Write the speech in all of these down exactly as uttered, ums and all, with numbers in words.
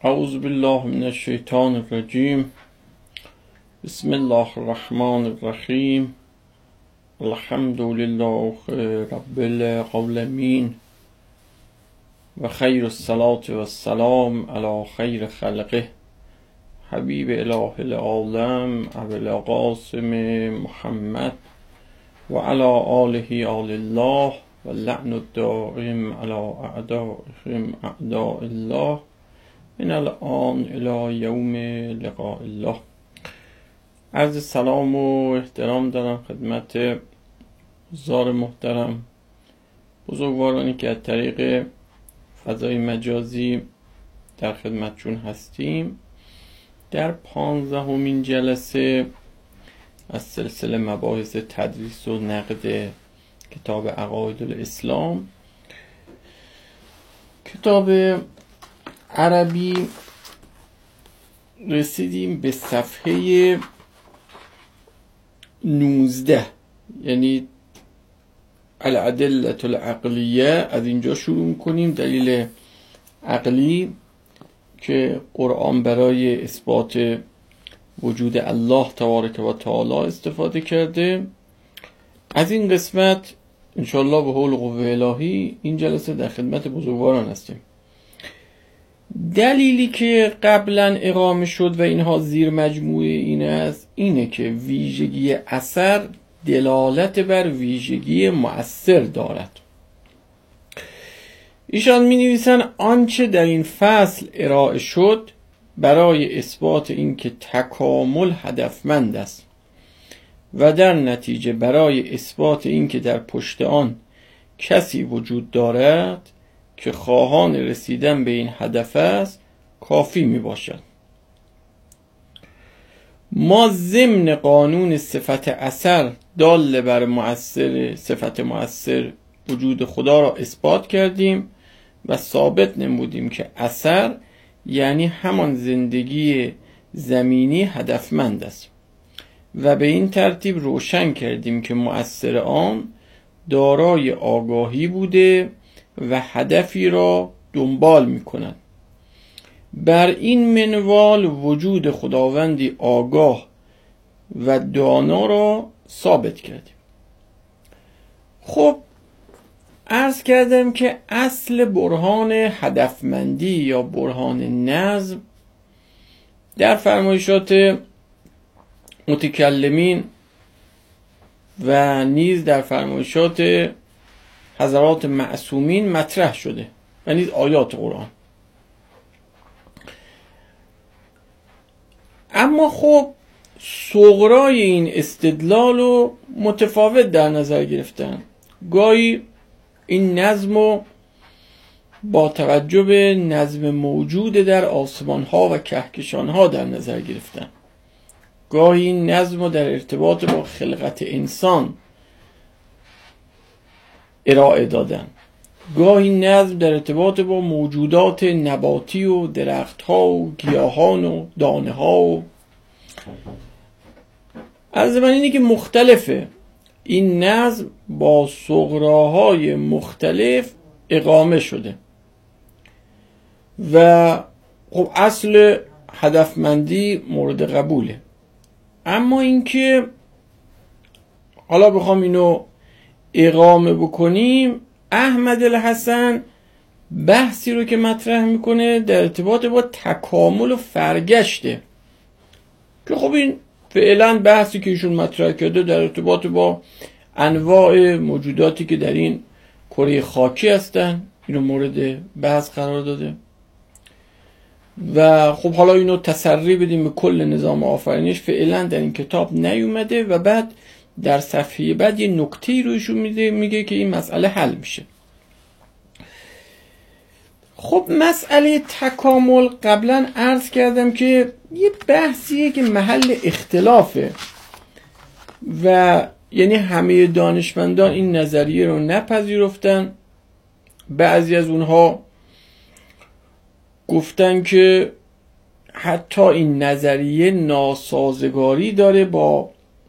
اعوذ بالله من الشیطان الرجیم. بسم الله الرحمن الرحیم. الحمد لله رب العالمین و خیر الصلاة و السلام علی خیر خلقه حبیب اله العالم ابو القاسم محمد و علی آله آل الله و لعن الدائم علی اعدائهم اعداء الله من الان الی یوم لقاء الله. عرض سلام و احترام دارم خدمت حضار محترم، بزرگوارانی که از طریق فضای مجازی در خدمتشون هستیم. در پانزدهمین جلسه از سلسله مباحث تدریس و نقد کتاب عقاید الاسلام، کتاب عربی، رسیدیم به صفحه نوزده، یعنی الادله العقلیه. از اینجا شروع میکنیم. دلیل عقلی که قرآن برای اثبات وجود الله تبارک و تعالی استفاده کرده. از این قسمت انشاءالله به حول قوه الهی این جلسه در خدمت بزرگواران هستیم. دلیلی که قبلا اقامه شد و اینها زیر مجموعه این است، اینه که ویژگی اثر دلالت بر ویژگی مؤثر دارد. ایشان می نویسن آنچه در این فصل ارائه شد برای اثبات اینکه تکامل هدفمند است و در نتیجه برای اثبات اینکه در پشت آن کسی وجود دارد که خواهان رسیدن به این هدف است کافی می باشد. ما ضمن قانون صفت اثر دال بر مؤثر صفت مؤثر وجود خدا را اثبات کردیم و ثابت نمودیم که اثر یعنی همان زندگی زمینی هدفمند است و به این ترتیب روشن کردیم که مؤثر آن دارای آگاهی بوده و هدفی را دنبال می کند. بر این منوال وجود خداوندی آگاه و دانا را ثابت کردیم. خب عرض کردم که اصل برهان هدفمندی یا برهان نظم در فرمایشات متکلمین و نیز در فرمایشات حضرات معصومین مطرح شده و نیز آیات قرآن. اما خب صغرای این استدلال رو متفاوت در نظر گرفتن. گاهی این نظم رو با توجه به نظم موجود در آسمان ها و کهکشان ها در نظر گرفتن. گاهی این نظم رو در ارتباط با خلقت انسان ارائه دادن. گاهی نظم در ارتباط با موجودات نباتی و درختها و گیاهان و دانه ها و عرض من اینه که مختلفه. این نظم با صغراهای مختلف اقامه شده و خب اصل هدفمندی مورد قبوله. اما اینکه حالا بخوام اینو اقامه بکنیم، احمد الحسن بحثی رو که مطرح میکنه در ارتباط با تکامل و فرگشته که خب این فعلا بحثی که ایشون مطرح کرده در ارتباط با انواع موجوداتی که در این کره خاکی هستن اینو مورد بحث قرار داده و خب حالا اینو تسری بدیم به کل نظام آفرینش. فعلا در این کتاب نیومده و بعد در صفحه بعد یه نکته‌ای رو ایشون میده، میگه که این مسئله حل میشه. خب مسئله تکامل قبلا عرض کردم که یه بحثیه که محل اختلافه و یعنی همه دانشمندان این نظریه رو نپذیرفتن. بعضی از اونها گفتن که حتی این نظریه ناسازگاری داره با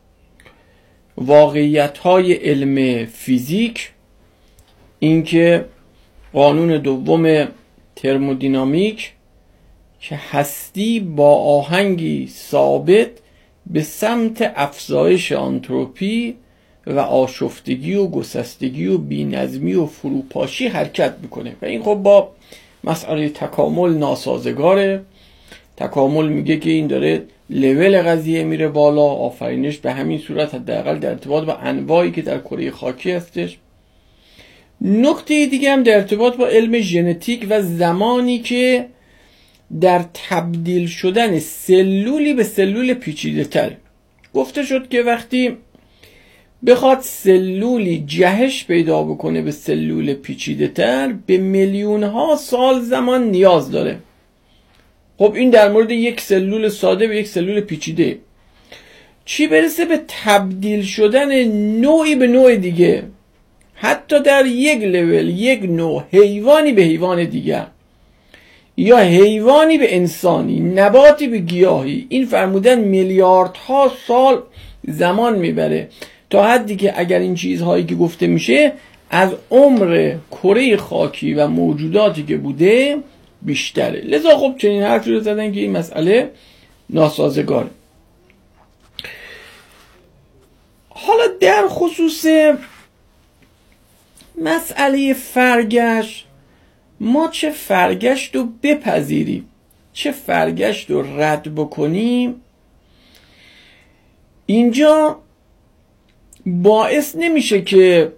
واقعیت‌های علم فیزیک، اینکه قانون دوم ترمودینامیک که هستی با آهنگی ثابت به سمت افزایش آنتروپی و آشفتگی و گسستگی و بی‌نظمی و فروپاشی حرکت میکنه و این خب با مسئله تکامل ناسازگاره. تکامل میگه که این داره لول قضیه میره بالا، آفرینش به همین صورت حداقل در ارتباط با انواعی که در کره خاکی هستش. نکته دیگه هم در ارتباط با علم ژنتیک و زمانی که در تبدیل شدن سلولی به سلول پیچیده تره. گفته شد که وقتی بخواد سلولی جهش پیدا بکنه به سلول پیچیده تر به میلیون ها سال زمان نیاز داره. خب این در مورد یک سلول ساده به یک سلول پیچیده، چی برسه به تبدیل شدن نوعی به نوع دیگه، حتی در یک لول یک نوع حیوانی به حیوان دیگر یا حیوانی به انسانی، نباتی به گیاهی. این فرمودن میلیاردها سال زمان میبره، تا حدی که اگر این چیزهایی که گفته میشه از عمر کره خاکی و موجوداتی که بوده بیشتره. لذا خب چنین حرفی رو زدن که این مسئله ناسازگاره. حالا در خصوص مسئله فرگشت، ما چه فرگشت رو بپذیریم چه فرگشت رو رد بکنیم، اینجا باعث نمیشه که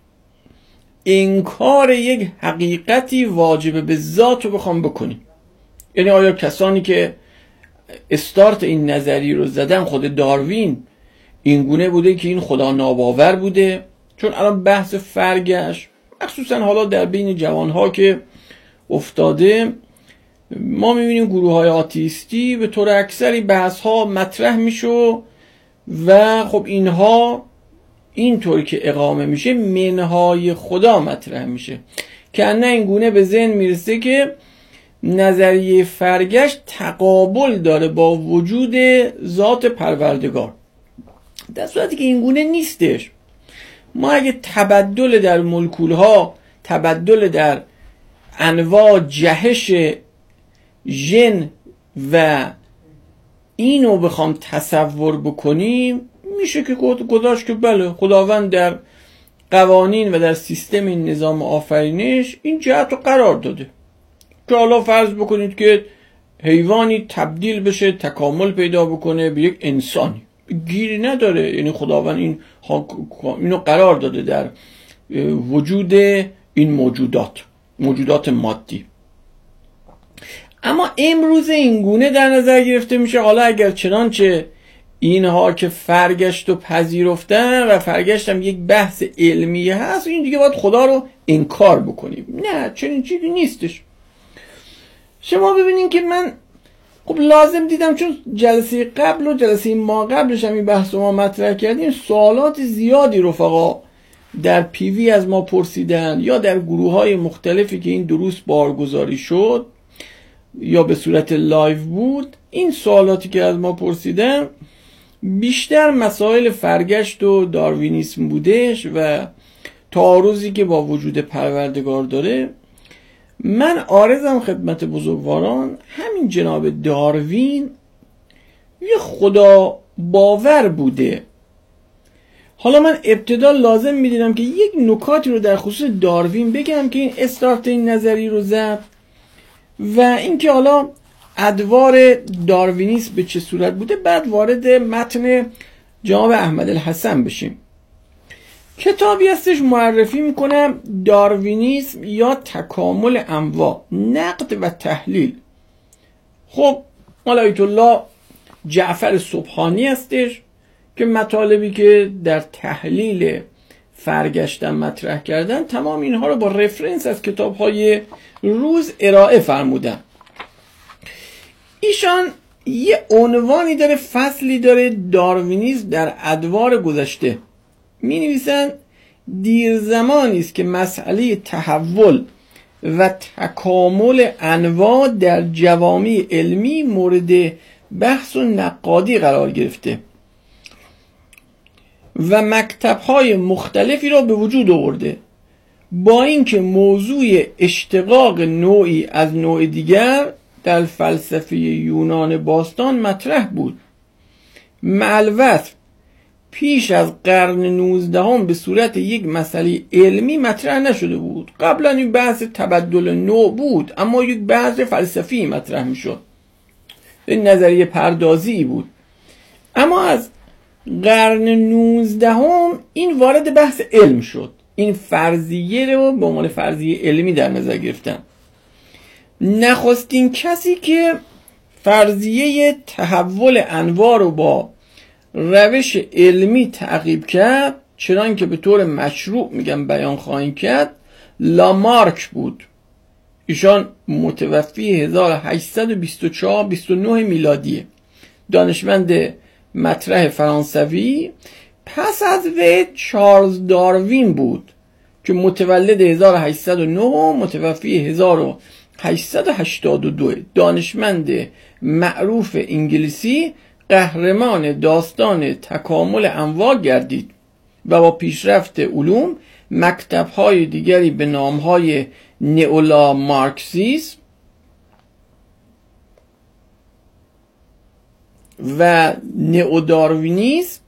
انکار یک حقیقتی واجب به ذات رو بخوام بکنیم. یعنی آیا کسانی که استارت این نظری رو زدن، خود داروین اینگونه بوده که این خدا ناباور بوده؟ چون الان بحث فرگشت مخصوصا حالا در بین جوانها که افتاده، ما میبینیم گروه های آتیستی به طور اکثری بحث ها مطرح میشه و خب اینها اینطور که اقامه میشه منهای خدا مطرح میشه که نه اینگونه به ذهن میرسه که نظریه فرگشت تقابل داره با وجود ذات پروردگار، در صورتی که اینگونه نیستش. ما اگه تبدل در مولکول ها، تبدل در انواع جهش ژن و اینو بخوام تصور بکنیم، میشه که گذاشت که بله خداوند در قوانین و در سیستم این نظام آفرینش این جهت رو قرار داده که حالا فرض بکنید که حیوانی تبدیل بشه، تکامل پیدا بکنه به یک انسانی، گیری نداره. یعنی خداوند این اینو قرار داده در وجود این موجودات موجودات مادی. اما امروز اینگونه در نظر گرفته میشه حالا اگر چنانچه اینها که فرگشت و پذیرفتن و فرگشت هم یک بحث علمی هست، این دیگه باید خدا رو انکار بکنیم. نه، چنین چیزی نیستش. شما ببینین که من خب لازم دیدم، چون جلسه قبل و جلسه ما قبلش هم این بحث ما مطرح کردیم، سوالات زیادی رفقا در پیوی از ما پرسیدن یا در گروه های مختلفی که این دروس بارگذاری شد یا به صورت لایو بود. این سوالاتی که از ما پرسیدن بیشتر مسائل فرگشت و داروینیسم بودش و تعارضی که با وجود پروردگار داره. من عارضم خدمت بزرگواران، همین جناب داروین یه خدا باور بوده. حالا من ابتدا لازم میدیدم که یک نکاتی رو در خصوص داروین بگم که این استارت این نظری رو زد و اینکه حالا ادوار داروینیسم به چه صورت بوده، بعد وارد متن جناب احمد الحسن بشیم. کتابی هستش معرفی میکنم، داروینیسم یا تکامل انواع، نقد و تحلیل. خب مال آیت الله جعفر سبحانی هستش که مطالبی که در تحلیل فرگشتن مطرح کردن، تمام اینها رو با رفرنس از کتاب‌های روز ارائه فرمودن. ایشان یه عنوانی داره، فصلی داره، داروینیسم در ادوار گذشته. می نویسن دیر زمانی است که مسئله تحول و تکامل انواع در جوامع علمی مورد بحث و نقادی قرار گرفته و مکتب‌های مختلفی را به وجود آورده، با اینکه موضوع اشتقاق نوعی از نوع دیگر در فلسفه یونان باستان مطرح بود. مع‌الوصف پیش از قرن نوزدهم به صورت یک مسئله علمی مطرح نشده بود. قبلا این بحث تبدل نوع بود، اما یک بحث فلسفی مطرح میشد، این نظریه پردازی بود. اما از قرن نوزدهم این وارد بحث علم شد. این فرضیه رو به عنوان فرضیه علمی در نظر گرفتن. نخستین کسی که فرضیه تحول انواع رو با روش علمی تعقیب کرد، چنان که به طور مشروع میگم بیان خواهیم کرد، لامارک بود. ایشان متوفی هزار و هشتصد و بیست و چهار بیست و نه میلادیه، دانشمند مطرح فرانسوی. پس از وی چارلز داروین بود که متولد هزار و هشتصد و نه و متوفی هزار و هشتصد و هشتاد و دو، دانشمند معروف انگلیسی، قهرمان داستان تکامل انواع گردید و با پیشرفت علوم مکتب‌های دیگری به نام‌های نئولا مارکسیسم و نئوداروینیسم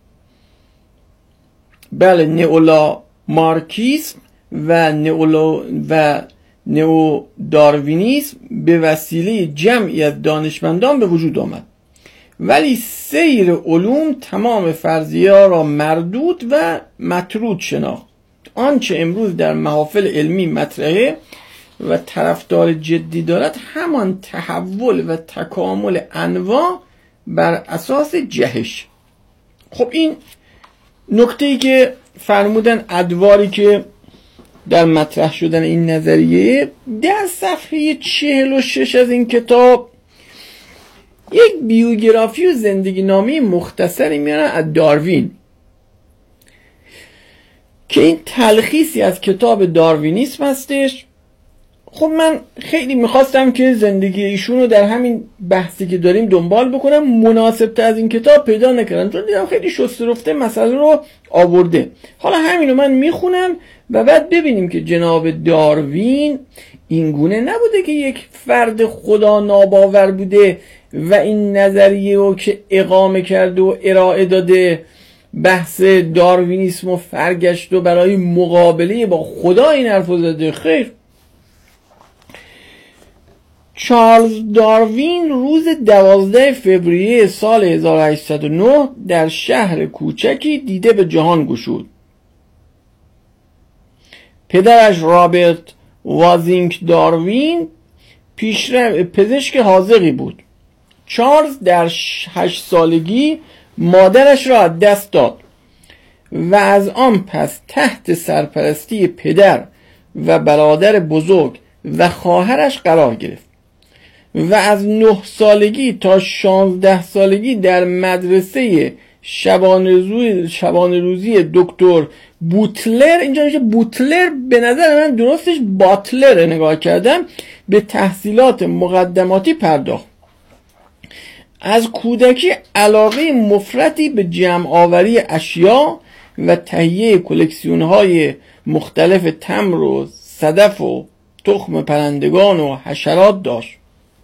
بله نئولا مارکسیسم و نئولا و نئوداروینیسم به وسیله جمعی از دانشمندان به وجود آمد. ولی سیر علوم تمام فرضیه را مردود و مطرود شناخت. آنچه امروز در محافل علمی مطرحه و طرفدار جدی دارد همان تحول و تکامل انواع بر اساس جهش. خب این نکته‌ای که فرمودن ادواری که در مطرح شدن این نظریه، در صفحه چهل و شش از این کتاب یک بیوگرافی و زندگی نامه مختصری میارن از داروین که این تلخیصی از کتاب داروینیسم هستش. خب من خیلی میخواستم که زندگی ایشون رو در همین بحثی که داریم دنبال بکنم، مناسب تر از این کتاب پیدا نکردم، چون دیدم خیلی شسته رفته مسئله رو آورده. حالا همین رو من میخونم و بعد ببینیم که جناب داروین اینگونه نبوده که یک فرد خدا ناباور بوده و این نظریه رو که اقامه کرده و ارائه داده، بحث داروینیسم و فرگشت و برای مقابله با خدا این حرف رو زده. خیر، چارلز داروین روز دوازده فوریه سال هزار و هشتصد و نه در شهر کوچکی دیده به جهان گشود. پدرش رابرت وازینگ داروین پیشرو پزشک حاذقی بود. چارلز در هشت سالگی مادرش را از دست داد و از آن پس تحت سرپرستی پدر و برادر بزرگ و خواهرش قرار گرفت و از نه سالگی تا شانزده سالگی در مدرسه شبانه روزی, شبانه روزی دکتر بوتلر، اینجا میشه بوتلر، به نظر من درستش باتلر نگاه کردم، به تحصیلات مقدماتی پرداخت. از کودکی علاقه مفرطی به جمع آوری اشیا و تهیه کلکسیون های مختلف تمر و صدف و تخم پرندگان و حشرات داشت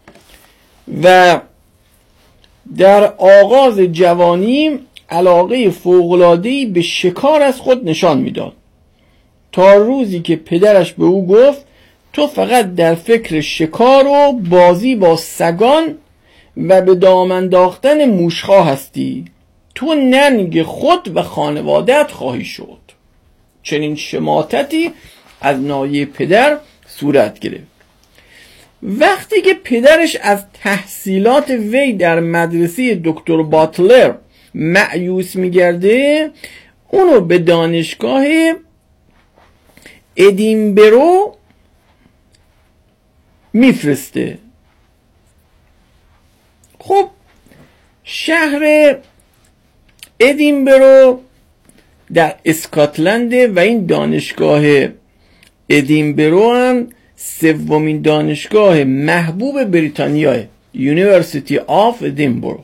و در آغاز جوانی علاقه فوق‌العاده‌ای به شکار از خود نشان میداد، تا روزی که پدرش به او گفت تو فقط در فکر شکار و بازی با سگان و به دام انداختن موشخواه هستی، تو ننگ خود و خانوادت خواهی شد. چنین شماتتی از ناحیه پدر صورت گرفت. وقتی که پدرش از تحصیلات وی در مدرسه دکتر باتلر مأیوس میگرده، اونو به دانشگاه ادینبرو میفرسته. خب شهر ادینبرو در اسکاتلند و این دانشگاه ادینبرو هم سومین دانشگاه محبوب بریتانیاه، University of Edinburgh.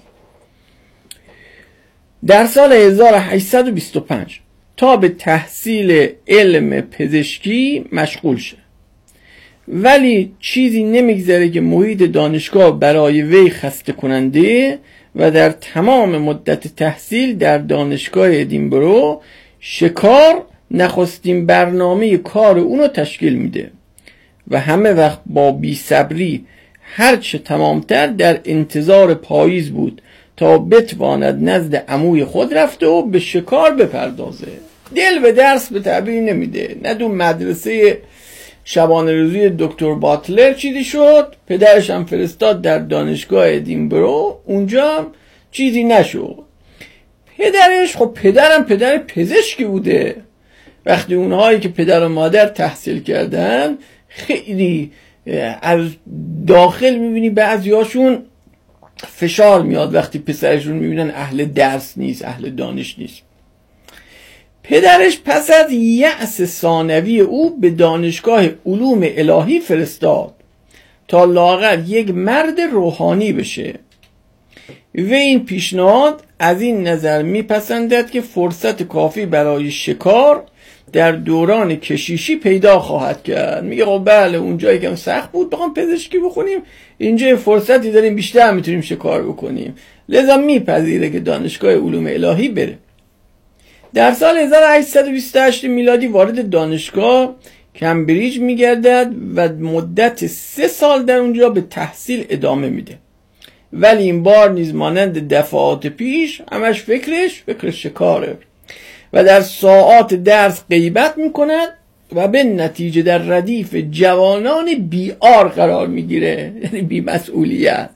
در سال هزار و هشتصد و بیست و پنج تا به تحصیل علم پزشکی مشغول شد ولی چیزی نمیگذره که محیط دانشگاه برای وی خسته کننده و در تمام مدت تحصیل در دانشگاه ادینبرو شکار نخستین برنامه کار اونو تشکیل میده و همه وقت با بی‌صبری هرچه تمامتر در انتظار پاییز بود تا بتواند نزد عموی خود رفته و به شکار بپردازه. دل به درس به تعبیر نمیده. نه دو مدرسه شبانه روزی دکتر باتلر چیزی شد، پدرش هم فرستاد در دانشگاه ادینبرو، اونجا هم چیزی نشد. پدرش خب پدرم پدر پزشکی بوده. وقتی اونهایی که پدر و مادر تحصیل کردن خیلی از داخل میبینی بعضیاشون فشار میاد وقتی پسرشون میبینن اهل درس نیست، اهل دانش نیست. پدرش پس از یأس ثانوی او به دانشگاه علوم الهی فرستاد تا لااقل یک مرد روحانی بشه. و این پیشنهاد از این نظر میپسندد که فرصت کافی برای شکار در دوران کشیشی پیدا خواهد کرد. میگه خب بله اونجایی که سخت بود بخوام پزشکی بخونیم، اینجا فرصتی داریم بیشتر میتونیم شکار بکنیم، لذا میپذیره که دانشگاه علوم الهی بره. در سال هزار و هشتصد و بیست و هشت میلادی وارد دانشگاه کمبریج میگردد و مدت سه سال در اونجا به تحصیل ادامه میده. ولی این بار نیز مانند دفعات پیش همش فکرش فکر شکاره و در ساعات درس غیبت میکند و به نتیجه در ردیف جوانان بیار قرار میگیره، یعنی بی مسئولیت.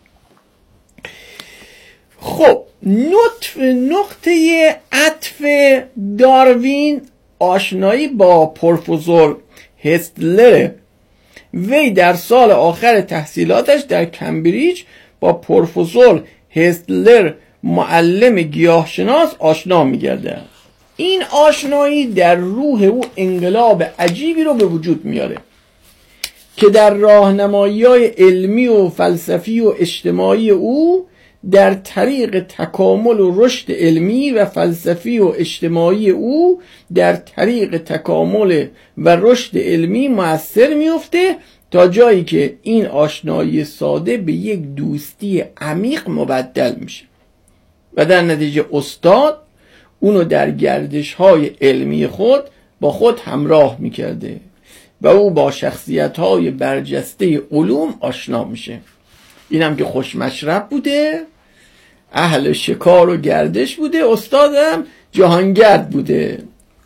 خب نقطه عطف داروین آشنایی با پروفسور هستلر. وی در سال آخر تحصیلاتش در کمبریج با پروفسور هستلر معلم گیاهشناس آشنا میگرده. این آشنایی در روح او انقلاب عجیبی رو به وجود میاره که در راهنمایی‌های علمی و فلسفی و اجتماعی او در طریق تکامل و رشد علمی و فلسفی و اجتماعی او در طریق تکامل و رشد علمی مؤثر میفته تا جایی که این آشنایی ساده به یک دوستی عمیق مبدل میشه و در نتیجه استاد اونو در گردش‌های علمی خود با خود همراه میکرده و او با شخصیت‌های برجسته علوم آشنا میشه. اینم که خوشمشرب بوده، اهل شکار و گردش بوده، استادم جهانگرد بوده.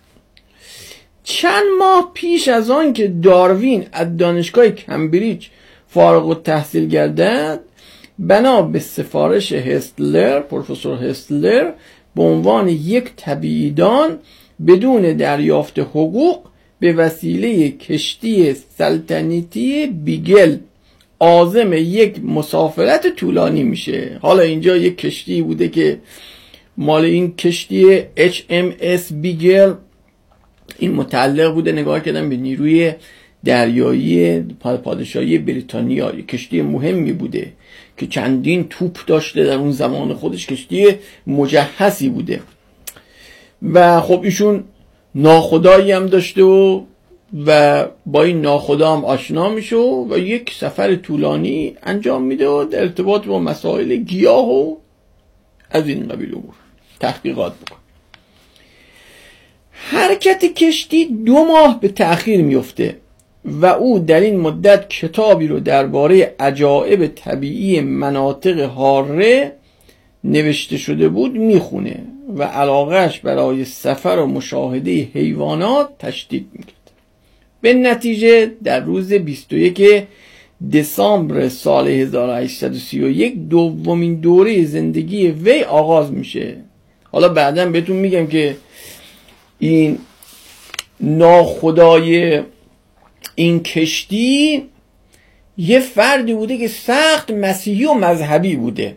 چند ماه پیش از آن که داروین از دانشگاه کمبریج فارغ التحصیل گردد، بنا به سفارش هستلر، پروفسور هستلر، به عنوان یک طبیعیدان بدون دریافت حقوق به وسیله کشتی سلطنتی بیگل عازم یک مسافرت طولانی میشه. حالا اینجا یک کشتی بوده که مال این کشتی اچ ام اس بیگل، این متعلق بوده نگاه کردن به نیروی دریایی پادشاهی بریتانیا، یک کشتی مهمی بوده که چندین توپ داشته، در اون زمان خودش کشتی مجهزی بوده و خب ایشون ناخدایی هم داشته و و با این ناخدا هم آشنا میشه و یک سفر طولانی انجام میده و در ارتباط با مسائل گیاه و از این قبیل امور تحقیقات بکن. حرکت کشتی دو ماه به تأخیر میفته و او در این مدت کتابی رو درباره عجایب طبیعی مناطق حاره نوشته شده بود میخونه و علاقهش برای سفر و مشاهده حیوانات تشدید میکرد. به نتیجه در روز بیست و یکم دسامبر سال هزار و هشتصد و سی و یک دومین دوره زندگی وی آغاز میشه. حالا بعداً بهتون میگم که این ناخدای این کشتی یه فردی بوده که سخت مسیحی و مذهبی بوده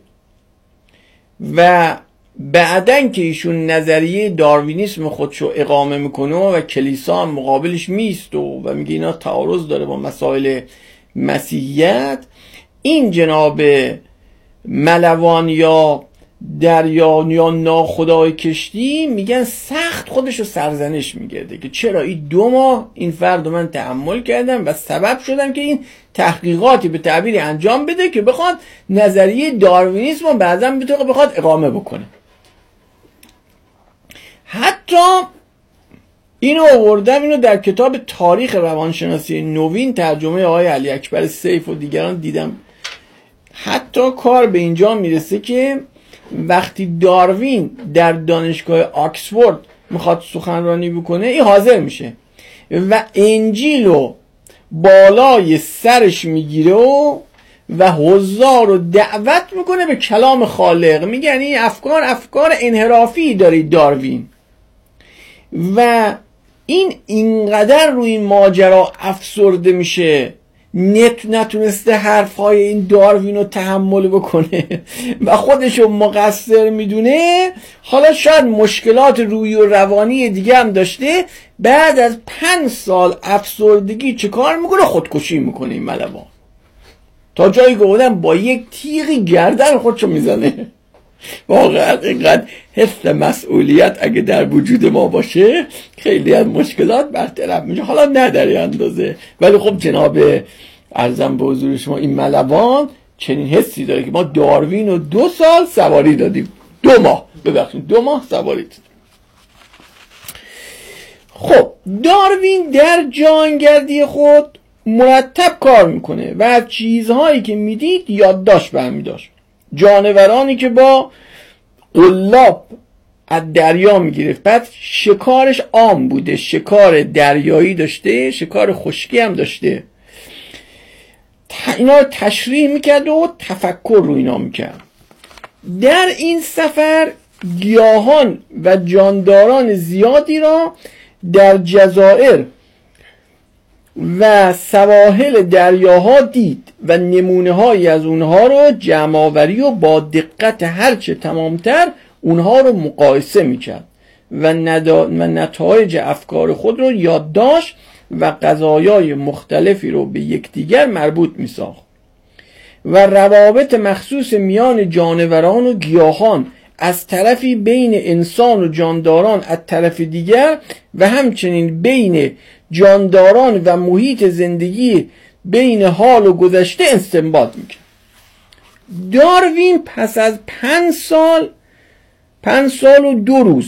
و بعدن که ایشون نظریه داروینیسم خودشو اقامه میکنه و کلیسا هم مقابلش میست و, و میگه اینا تعارض داره با مسائل مسیحیت، این جناب ملوان یا دریا یا ناخدای کشتی میگن سخت خودش رو سرزنش میگرده که چرا این دو ماه این فرد من تحمل کردم و سبب شدم که این تحقیقاتی به تعبیری انجام بده که بخواد نظریه داروینیسم رو بعضا بطور بخواد اقامه بکنه. حتی اینو آوردم، اینو در کتاب تاریخ روانشناسی نوین ترجمه آقای علی اکبر سیف و دیگران دیدم. حتی کار به اینجا میرسه که وقتی داروین در دانشگاه آکسفورد میخواد سخنرانی بکنه این حاضر میشه و انجیلو بالای سرش میگیره و و حضار رو دعوت میکنه به کلام خالق. میگن این افکار افکار انحرافی داره داروین و این اینقدر روی این ماجرا افسرده میشه نت نتونسته حرفهای این داروین رو تحمل بکنه و خودشو مقصر میدونه. حالا شاید مشکلات روحی و روانی دیگه هم داشته، بعد از پنج سال افسردگی چه کار میکنه؟ خودکشی میکنه. این ملوان تا جایی که بودن با یک تیغی گردن خودشو میزنه. واقعا اینقدر حس مسئولیت اگه در وجود ما باشه خیلی از مشکلات برطرف میشه. حالا نه در اندازه، ولی خب جناب عرضم به حضور شما این ملوان چنین حسی داره که ما داروین رو دو سال سواری دادیم، دو ماه ببخشید دو ماه سواری دادیم. خب داروین در جهانگردی خود مرتب کار میکنه و از چیزهایی که میدید یادداشت برمیداشت. جانورانی که با قلاب از دریا میگرفت، بعد شکارش عام بوده، شکار دریایی داشته، شکار خشکی هم داشته، اینا رو تشریح میکرد و تفکر رو اینا میکرد. در این سفر گیاهان و جانداران زیادی را در جزایر و سواحل دریاها دید و نمونه هایی از اونها رو جمع آوری و با دقت هرچه تمامتر اونها رو مقایسه میکرد و, و نتایج افکار خود رو یادداشت و قضایای مختلفی رو به یکدیگر مربوط میساخت و روابط مخصوص میان جانوران و گیاهان از طرفی بین انسان و جانداران از طرف دیگر و همچنین بین جانداران و محیط زندگی بین حال و گذشته استنباط میکرد. داروین پس از پنج سال پنج سال و دو روز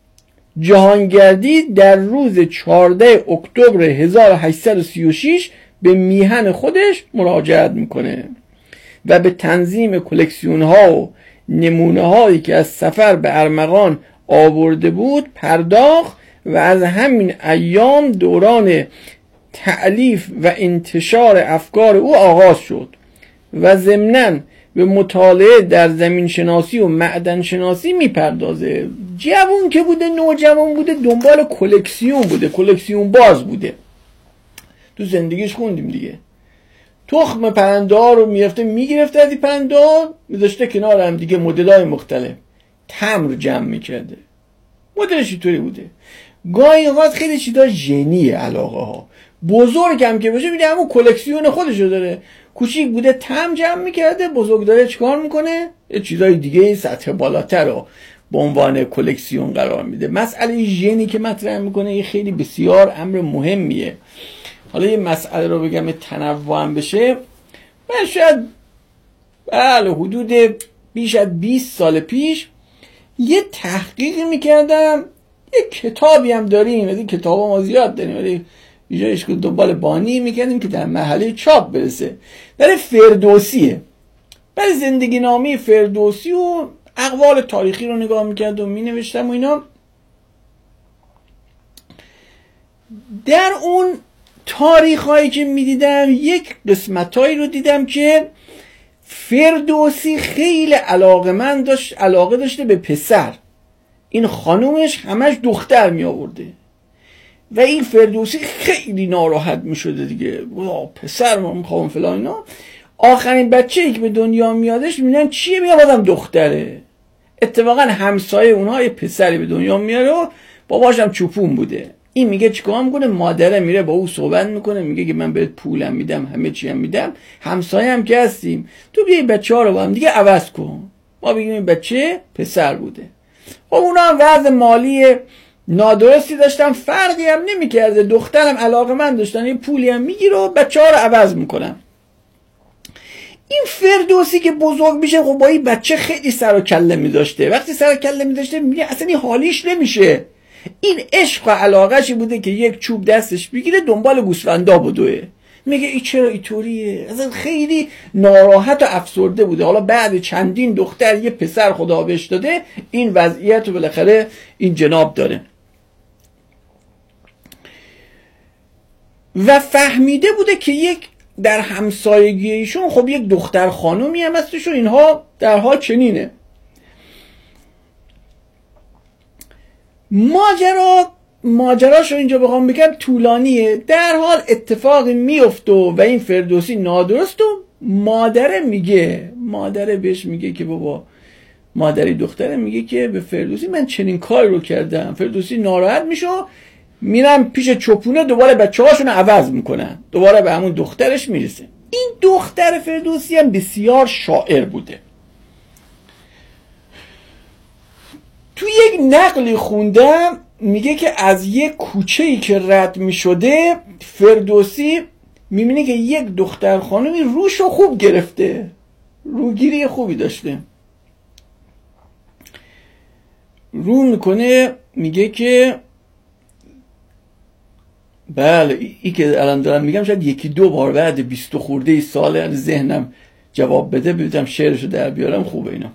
جهانگردی در روز چهاردهم اکتبر هزار و هشتصد و سی و شش به میهن خودش مراجعت میکنه و به تنظیم کلکسیون ها و نمونه هایی که از سفر به ارمغان آورده بود پرداخت و از همین ایام دوران تألیف و انتشار افکار او آغاز شد و ضمناً به مطالعه در زمین شناسی و معدن شناسی میپردازه. جوون که بوده، نوجوان بوده، دنبال کلکسیون بوده، کلکسیون باز بوده. تو زندگیش خوندیم دیگه، تخم پرنده ها رو میرفته میگرفته از این پرنده ها میذاشته کنار هم دیگه، مدل های مختلف تمر جمع میکرده. مدلش اینطوری بوده. گاهی اوقات خیلی چیزا ژنیه، علاقه ها بزرگ هم که باشه میده همون کلکسیون خودشو داره. کوچیک بوده تمر جمع میکرده، بزرگ داره چیکار میکنه؟ یه چیزای دیگه سطح بالاتر رو به عنوان کلکسیون قرار میده. مسئله ژنی که مطرح میکنه این خیلی بسیار امر مهمیه. حالا یه مسئله رو بگم تنوع هم بشه. من شاید بله حدود بیش از بیست سال پیش یه تحقیق میکردم، یه کتابی هم داریم، از این کتاب ما زیاد داریم ولی اینجایش که دنبال بانی میکردیم که در مرحله چاپ برسه. در فردوسیه، برای زندگی نامه فردوسی و اقوال تاریخی رو نگاه میکرد و مینوشتم و اینا. در اون تاریخ هایی که میدیدم یک قسمت هایی رو دیدم که فردوسی خیلی علاقه من داشت علاقه داشته به پسر. این خانومش همش دختر می آورده و این فردوسی خیلی ناراحت می شده دیگه، پسر ما میخوام فلان اینا. آخرین بچه‌ای که به دنیا میادش میبینن چیه؟ میگه بازم دختره. اتفاقا همسایه اونها یه پسری به دنیا میاره و باباش هم چوپون بوده. این میگه چیکار میکنه؟ مادره میره با او صحبت میکنه، میگه که من بهت پولم میدم، همه چی هم میدم، همسایه هم که هستیم، تو بیا بچه‌ها رو با هم دیگه عوض کن. ما بگیم این بچه پسر بوده. خب اونا هم وضع مالی نادرستی داشتن، فرقی هم نمی کرده، دخترم علاقه من داشتن، این پولی هم میگیره و بچه ها رو عوض میکنن. این فردوسی که بزرگ میشه خب با این بچه خیلی سر و کله میداشته. وقتی سر و کله میداشته میگه اصلا این حالیش نمیشه. این عشق و علاقه‌شی بوده که یک چوب دستش بگیره دنبال گوسفندا بدوه. میگه این چرا اینطوریه؟ اصلا خیلی ناراحت و افسرده بوده. حالا بعد چندین دختر یه پسر خدا بهش داده، این وضعیت رو بالاخره این جناب داره. و فهمیده بوده که یک در همسایگی ایشون خب یک دختر خانومی هم هستش و اینها در حال چنینه. ماجرا ماجراش رو اینجا بخوام بگم طولانیه. در حال اتفاقی میفته و این فردوسی نادرست و مادره میگه مادره بهش میگه که بابا، مادری دختره میگه که به فردوسی من چنین کاری رو کردم. فردوسی ناراحت میشه، میرم پیش چوپونه، دوباره بچه هاشون رو عوض میکنن، دوباره به همون دخترش میرسه. این دختر فردوسی هم بسیار شاعر بوده. تو یک نقلی خوندم میگه که از یک کوچه‌ای که رد میشده فردوسی میبینه که یک دختر خانمی روشو خوب گرفته، روگیری خوبی داشته. رو میکنه میگه که بله، ای که الان دارم میگم شاید یکی دو بار بعد بیست خورده ای سال ذهنم جواب بده، ببینم شعرشو در بیارم خوبه اینا.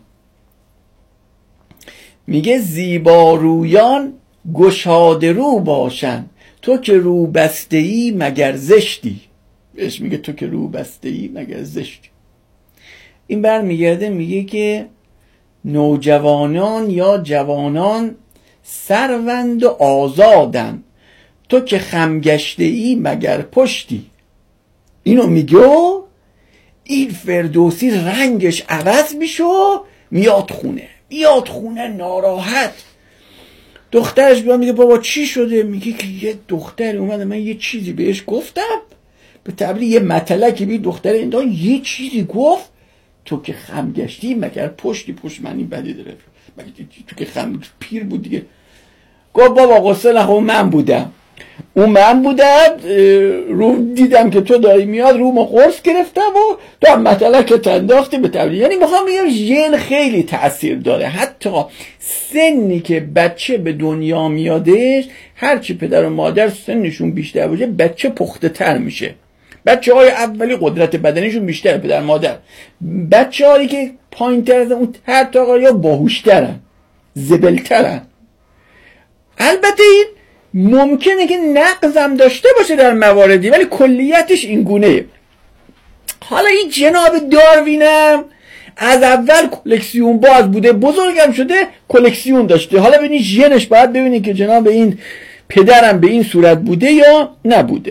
میگه زیبارویان گشاده رو باشن، تو که رو بسته ای مگر زشتی. بهش میگه تو که رو بسته ای مگر زشتی. این بر میگرده میگه که نوجوانان یا جوانان سروند و آزادن، تو که خمگشته ای مگر پشتی. اینو میگه این فردوسی رنگش عوض میشه، میاد خونه میاد خونه ناراحت. دخترش بیاد میگه بابا چی شده؟ میگه که یه دختر اومده، من یه چیزی بهش گفتم، به تعبیر یه مطلقی بی دختر این یه چیزی گفت، تو که خمگشتی مگر پشتی. پشت من این بدی داره، تو که خم پیر بود دیگه. گفت بابا قصه نخور، من بودم اون من بودم رو دیدم که تو داری میاد، رو ما قرص گرفتم و تو هم مطلق که تنداختی به تبلیغ. یعنی میخوام بگم ژن خیلی تأثیر داره. حتی سنی که بچه به دنیا میادش، هرچی پدر و مادر سنشون بیشتر باشه بچه پخته تر میشه. بچه های اولی قدرت بدنیشون بیشتر، پدر مادر. بچه هایی که پایین تر از اون تر تا یا باهوشترن، زبلترن. البته این ممکنه که نقضم داشته باشه در مواردی، ولی کلیتش این گونه. حالا این جناب داروینم از اول کلکسیون باز بوده، بزرگم شده کلکسیون داشته. حالا ببینید ژنش باید ببینید که جناب این پدرم به این صورت بوده یا نبوده.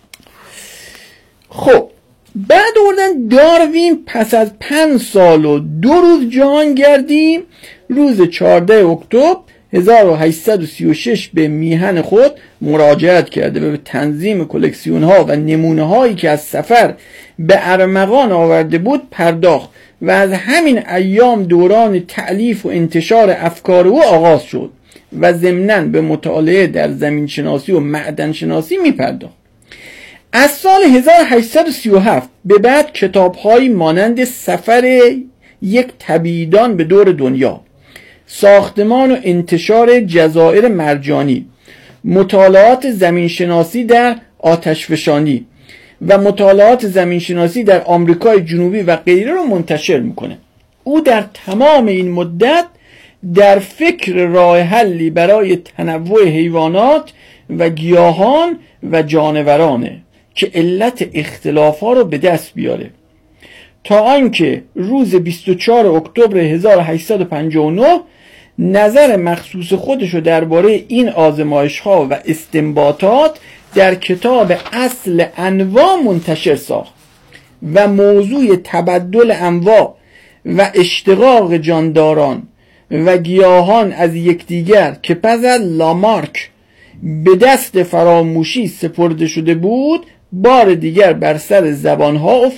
خب بعد آوردن داروین پس از پنج سال و دو روز جهان گردیم، روز چهاردهم اکتبر هزار و هشتصد و سی و شش به میهن خود مراجعت کرده و به تنظیم کلکسیون ها و نمونه هایی که از سفر به ارمغان آورده بود پرداخت و از همین ایام دوران تألیف و انتشار افکار او آغاز شد و ضمناً به مطالعه در زمین شناسی و معدن شناسی می پرداخت. از سال هزار و هشتصد و سی و هفت به بعد کتاب هایی مانند سفر یک تبییدان به دور دنیا، ساختمان و انتشار جزایر مرجانی، مطالعات زمینشناسی در آتشفشانی و مطالعات زمینشناسی در آمریکای جنوبی و غیره رو منتشر میکنه. او در تمام این مدت در فکر راه حلی برای تنوع حیوانات و گیاهان و جانورانه که علت اختلافها رو به دست بیاره، تا آنکه روز بیست و چهارم اکتبر هزار و هشتصد و پنجاه و نه نظر مخصوص خودش رو درباره این آزمایش ها و استنباطات در کتاب اصل انواع منتشر ساخت و موضوع تبدل انواع و اشتقاق جانداران و گیاهان از یکدیگر که پس از لامارک به دست فراموشی سپرده شده بود بار دیگر بر سر زبانها افتاد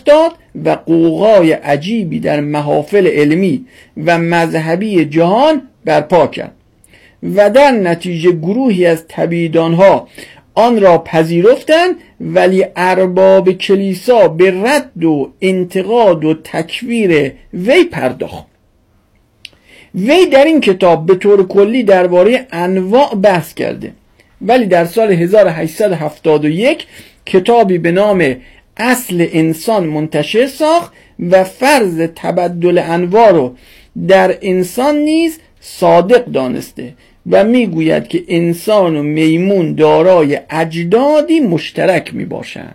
و قوقای عجیبی در محافل علمی و مذهبی جهان برپا کرد و در نتیجه گروهی از تبییدانها آن را پذیرفتند، ولی ارباب کلیسا به رد و انتقاد و تکفیر وی پرداخت. وی در این کتاب به طور کلی درباره انواع بحث کرده، ولی در سال هزار و هشتصد و هفتاد و یک کتابی به نام اصل انسان منتشر ساخت و فرض تبدل انواع رو در انسان نیز صادق دانسته و میگوید که انسان و میمون دارای اجدادی مشترک میباشند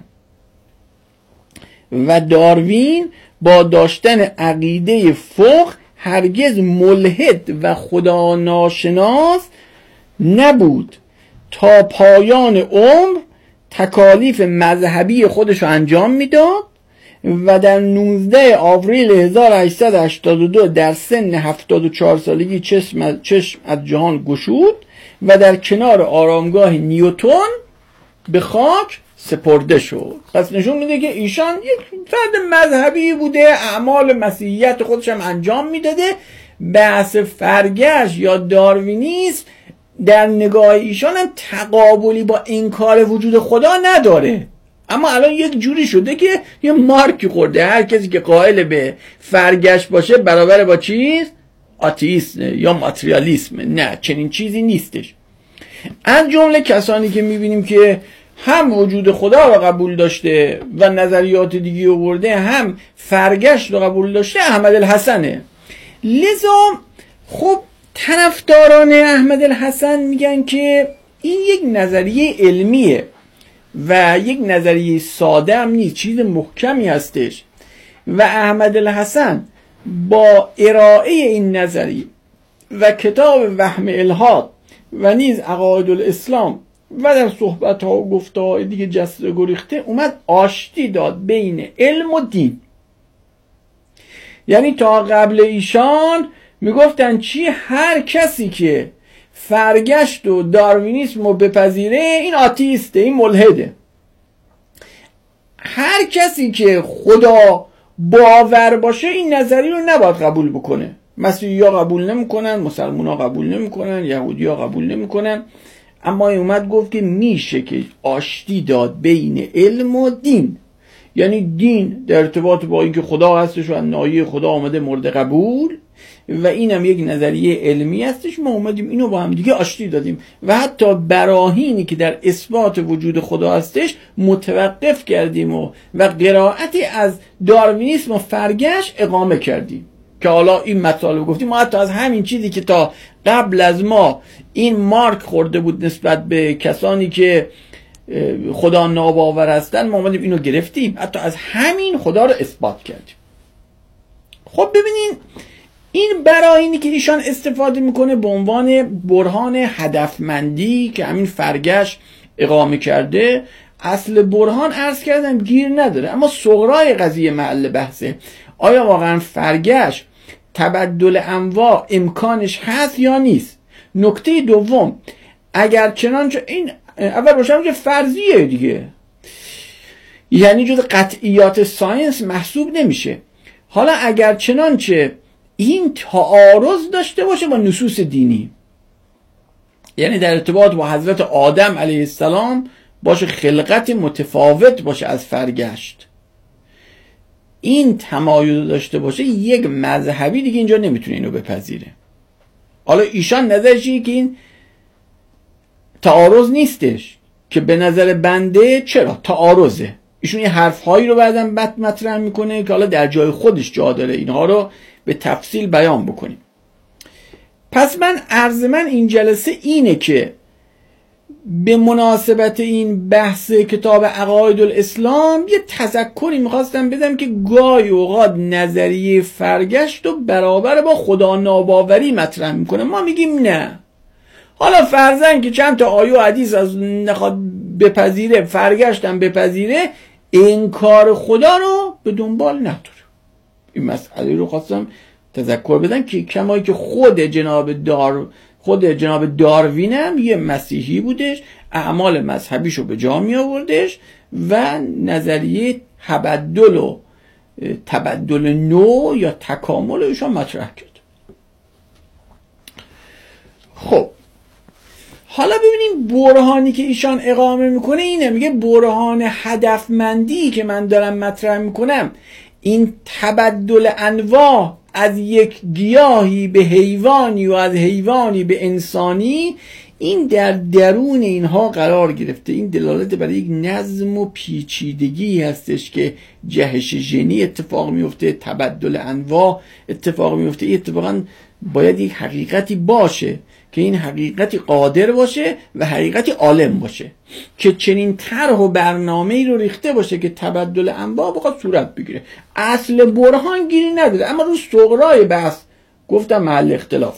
و داروین با داشتن عقیده فوق هرگز ملحد و خدا ناشناس نبود. تا پایان عمر تکالیف مذهبی خودش رو انجام میداد و در نوزده آوریل هزار و هشتصد و هشتاد و دو در سن هفتاد و چهار سالگی چشم, چشم از جهان گشود و در کنار آرامگاه نیوتن به خاک سپرده شد. پس نشون میده که ایشان یک فرد مذهبی بوده، اعمال مسیحیت خودش هم انجام میداده. بحث فرگشت یا داروینیسم در نگاه ایشان هم تقابلی با انکار وجود خدا نداره، اما الان یک جوری شده که یه مارکی خورده. هر کسی که قائل به فرگشت باشه برابر با چیز؟ آتئیسم یا ماتریالیسم. نه، چنین چیزی نیستش. از جمله کسانی که میبینیم که هم وجود خدا رو قبول داشته و نظریات دیگه آورده، هم فرگشت رو قبول داشته، احمد الحسنه. لذا خب طرفداران احمد الحسن میگن که این یک نظریه علمیه و یک نظریه ساده هم نیست، چیز محکمی هستش و احمد الحسن با ارائه این نظریه و کتاب وهم الحاد و نیز عقاید الاسلام و در صحبت ها و گفته های دیگه جسته گریخته اومد آشتی داد بین علم و دین. یعنی تا قبل ایشان میگفتن چی؟ هر کسی که فرگشت و داروینیسم رو بپذیره این آتیسته، این ملحده. هر کسی که خدا باور باشه این نظریه رو نباید قبول بکنه. مسیحی ها قبول نمیکنن، مسلمان ها قبول نمیکنن، یهودی ها قبول نمیکنن. اما اومد گفت که میشه که آشتی داد بین علم و دین. یعنی دین در ارتباط با اینکه خدا هستش و از ناحیه خدا آمده مورد قبول و اینم یک نظریه علمی هستش. ما اومدیم اینو با هم دیگه آشتی دادیم و حتی براهینی که در اثبات وجود خدا هستش متوقف کردیم و و قرائتی از داروینیسم و فرگشت اقامه کردیم که حالا این مطالب گفتیم. ما حتی از همین چیزی که تا قبل از ما این مارک خورده بود نسبت به کسانی که خدا ناباور هستن، ما اومدیم اینو گرفتیم، حتی از همین خدا رو اثبات کردیم. خب ببینین این براهینی که ایشان استفاده میکنه به عنوان برهان هدفمندی که همین فرگشت اقامه کرده، اصل برهان عرض کردم گیر نداره، اما صغرای قضیه محل بحثه. آیا واقعا فرگشت تبدل انواع امکانش هست یا نیست؟ نکته دوم، اگر چنانچه این اول روشن که فرضیه دیگه، یعنی جز قطعیات ساینس محسوب نمیشه. حالا اگر چنانچه این تعارض داشته باشه با نصوص دینی، یعنی در ارتباط با حضرت آدم علیه السلام باشه خلقت متفاوت باشه از فرگشت، این تمایز داشته باشه، یک مذهبی دیگه اینجا نمیتونه اینو بپذیره. حالا ایشان نظرشی که این تعارض نیستش، که به نظر بنده چرا تعارضه. ایشون یه حرفهایی رو بعدم بد مطرح میکنه که حالا در جای خودش جا داره اینها رو به تفصیل بیان بکنیم. پس من عرض من این جلسه اینه که به مناسبت این بحث کتاب عقاید الاسلام یه تذکری میخواستم بدم که گاهی اوقات نظریه فرگشت رو برابر با خدا ناباوری مطرح میکنه. ما میگیم نه، حالا فرضاً که چند تا آیه و حدیث از نخواد بپذیره، فرگشتم بپذیره، انکار خدا رو به دنبال نداره. این مسئله رو خواستم تذکر بدم که کمایی که خود جناب دار خود جناب داروین هم یه مسیحی بودش، اعمال مذهبیشو به جا می آوردش و نظریه تبدل و تبدل نوع یا تکامل ایشان مطرح کرد. خب حالا ببینیم برهانی که ایشان اقامه میکنه اینه، میگه برهان هدفمندی که من دارم مطرح میکنم این تبدل انواع از یک گیاهی به حیوانی و از حیوانی به انسانی، این در درون اینها قرار گرفته. این دلالت برای یک نظم و پیچیدگی هستش که جهش ژنی اتفاق میفته، تبدل انواع اتفاق میفته. این اتفاقا باید یک حقیقتی باشه که این حقیقتی قادر باشه و حقیقتی عالم باشه که چنین طرح و برنامه‌ای رو ریخته باشه که تبدل انواع بخواد صورت بگیره. اصل برهان گیری نداده، اما رو صغرای بحث گفتم محل اختلاف.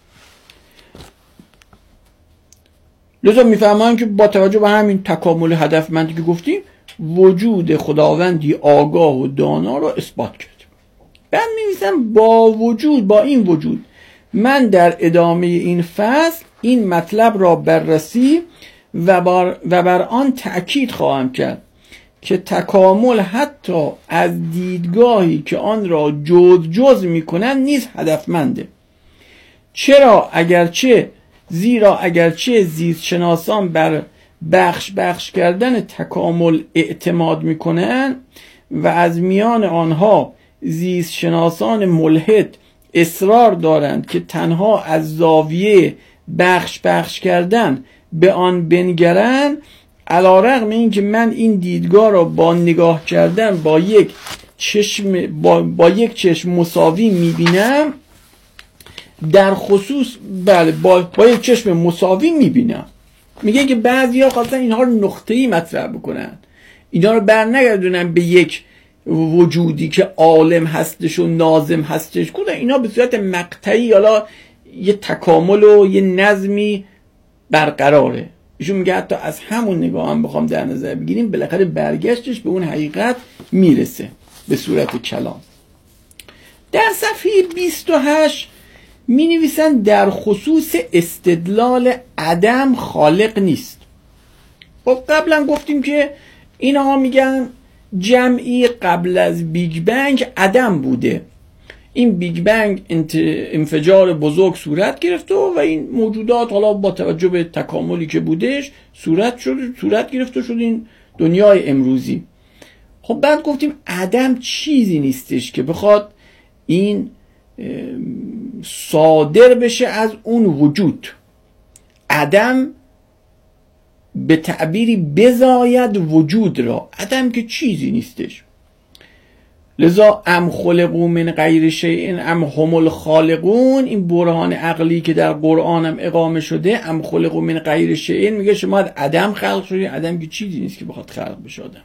لذا میفهمم که با توجه به همین تکامل هدفمندی که گفتیم وجود خداوندی آگاه و دانا رو اثبات کرد. بعد می‌نویسم با وجود با این وجود من در ادامه این فصل این مطلب را بررسی و بر, و بر آن تأکید خواهم کرد که تکامل حتی از دیدگاهی که آن را جز جز می‌کنند نیز هدفمنده. چرا اگرچه زیرا اگرچه زیست شناسان بر بخش بخش کردن تکامل اعتماد می‌کنند و از میان آنها زیست شناسان ملحد اصرار دارند که تنها از زاویه بخش بخش کردن به آن بنگرند، علی‌رغم اینکه من این دیدگاه را با نگاه کردن با یک چشم با, با یک چشم مساوی می‌بینم، در خصوص بله با, با یک چشم مساوی می‌بینم. میگه که بعضیا خواستن اینها رو نقطه‌ای مطرح بکنن، اینا رو برنگردونن به یک وجودی که عالم هستش و ناظم هستش، کدوم اینا به صورت مقطعی حالا یه تکامل و یه نظمی برقراره. ایشون میگه حتی از همون نگاه هم بخوام در نظر بگیریم بالاخره برگشتش به اون حقیقت میرسه به صورت کلام. در صفحه بیست و هشت می نویسن در خصوص استدلال عدم خالق نیست. خب قبلا گفتیم که اینها میگن جمعی قبل از بیگ بنگ عدم بوده، این بیگ بنگ انفجار بزرگ صورت گرفته و این موجودات حالا با توجه به تکاملی که بودش صورت شد صورت گرفته شد این دنیای امروزی. خب بعد گفتیم عدم چیزی نیستش که بخواد این صادر بشه از اون وجود. عدم به تعبیری بزاید وجود را، عدم که چیزی نیستش. لذا ام خلقو من غیر شیء ام هم الخالقون، این برهان عقلی که در قرآن هم اقامه شده، ام خلقو من غیر شیء، میگه شما از عدم خلق شدید. عدم که چیزی نیست که بخواد خلق بشه آدم.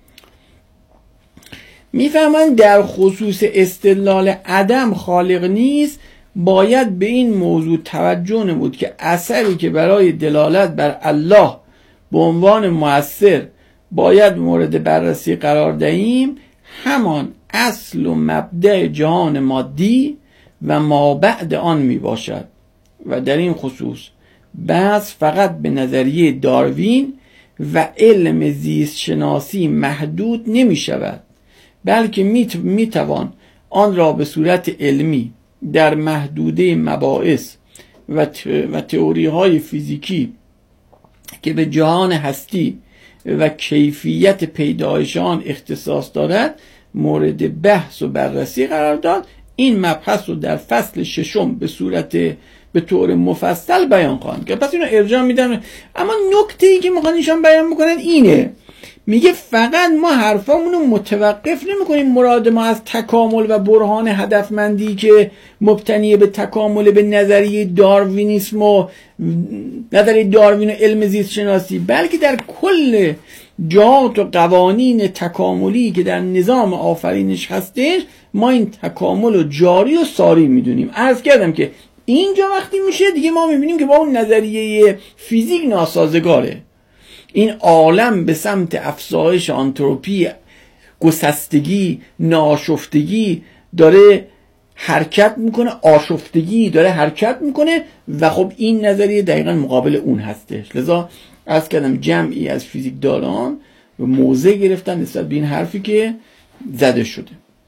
میفهمن در خصوص استدلال عدم خالق نیست، باید به این موضوع توجه نمود که اثری که برای دلالت بر الله به عنوان مؤثر باید مورد بررسی قرار دهیم همان اصل و مبدأ جهان مادی و ما بعد آن می باشد و در این خصوص بحث فقط به نظریه داروین و علم زیست شناسی محدود نمی شود، بلکه می توان آن را به صورت علمی در محدوده مباحث و و تئوری های فیزیکی که به جهان هستی و کیفیت پیدایش آن اختصاص دارد مورد بحث و بررسی قرار داد. این مبحث رو در فصل ششم به صورت به طور مفصل بیان خواهم کرد. پس اینو ارجاع میدم. اما نکته‌ای که میخوان ایشان بیان میکنن اینه، میگه فقط ما حرفامون رو متوقف نمیکنیم مراد ما از تکامل و برهان هدفمندی که مبتنی به تکامل به نظریه داروینیسم و نظریه داروین و علم زیست شناسی، بلکه در کل جهات و قوانین تکاملی که در نظام آفرینش هستش ما این تکامل رو جاری و ساری میدونیم. عرض کردم که اینجا وقتی میشه دیگه ما میبینیم که با اون نظریه فیزیک ناسازگاره. این عالم به سمت افزایش آنتروپی، گسستگی، ناشفتگی داره حرکت میکنه، آشفتگی داره حرکت میکنه و خب این نظریه دقیقا مقابل اون هستش. لذا از کردم جمعی از فیزیک داران موضع گرفتن نسبت به این حرفی که زده شده.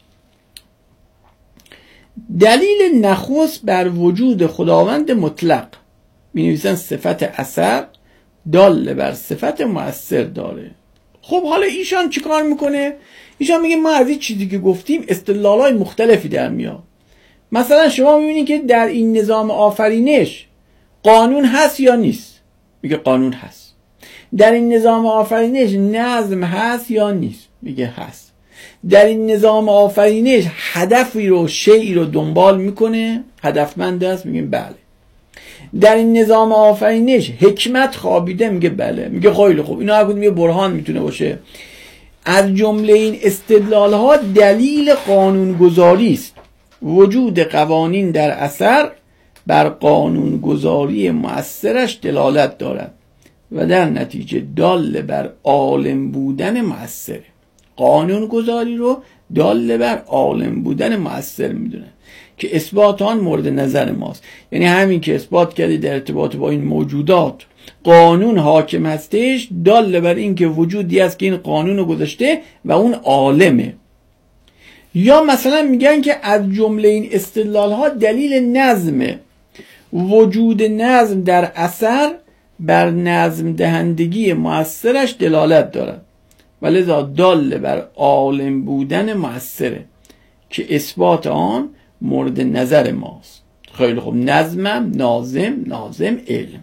دلیل نخست بر وجود خداوند مطلق، می نویسن صفت اثر دال بر صفت مؤثر داره. خب حالا ایشان چی کار میکنه؟ ایشان میگه ما از این چیزی که گفتیم استدلالای مختلفی در میاد. مثلا شما میبینید که در این نظام آفرینش قانون هست یا نیست؟ میگه قانون هست. در این نظام آفرینش نظم هست یا نیست؟ میگه هست. در این نظام آفرینش هدفی رو شیئی رو دنبال میکنه، هدفمند است؟ میگیم بله. در این نظام آفرینش حکمت خوابیده؟ میگه بله. میگه خیلی خوب، اینا هر کدوم یه برهان میتونه باشه. از جمله این استدلال ها دلیل قانونگذاری است. وجود قوانین در اثر بر قانونگذاری مؤثرش دلالت دارد و در نتیجه دال بر عالم بودن مؤثر. قانونگذاری رو دال بر عالم بودن مؤثر میدونه که اثبات آن مورد نظر ماست. یعنی همین که اثبات کردی در ارتباط با این موجودات قانون حاکم هستش، دال بر این که وجودی است که این قانون رو گذاشته و اون عالمه. یا مثلا میگن که از جمله این استدلال ها دلیل نظمه. وجود نظم در اثر بر نظم دهندگی مؤثرش دلالت دارد و لذا دال بر عالم بودن مؤثره که اثبات آن مورد نظر ماست. خیلی خوب، نظمم ناظم، ناظم علم.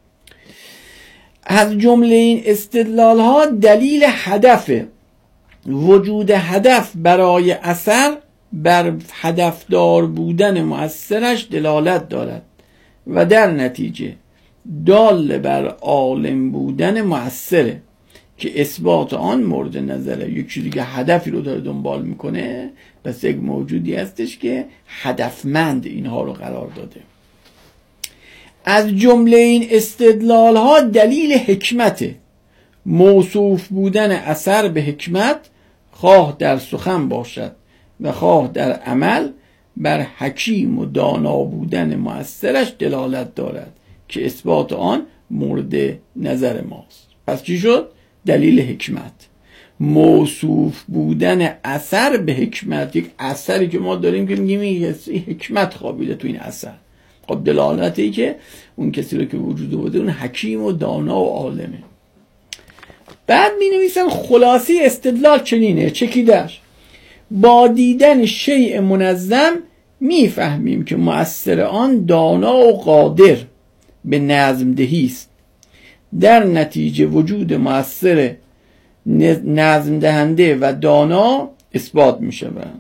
از جمله این استدلال ها دلیل هدفه. وجود هدف برای اثر بر هدفدار بودن مؤثرش دلالت دارد و در نتیجه دال بر عالم بودن مؤثره که اثبات آن مورد نظره. یک چیزی که هدفی رو داره دنبال میکنه، پس یک موجودی هستش که هدفمند اینها رو قرار داده. از جمله این استدلال ها دلیل حکمته. موصوف بودن اثر به حکمت خواه در سخن باشد و خواه در عمل بر حکیم و دانا بودن مؤثرش دلالت دارد که اثبات آن مورد نظر ماست. پس چی شد؟ دلیل حکمت. موصوف بودن اثر به حکمت. یک اثری که ما داریم که میگیم این حکمت خوابیده تو این اثر، خب دلالتی که اون کسی رو که وجود بوده اون حکیم و دانا و عالمه. بعد می نویسن خلاصی استدلال چنینه، چکیدش: با دیدن شیء منظم می فهمیم که مؤثر آن دانا و قادر به نظم دهی است. در نتیجه وجود مؤثر نظم دهنده و دانا اثبات می شود.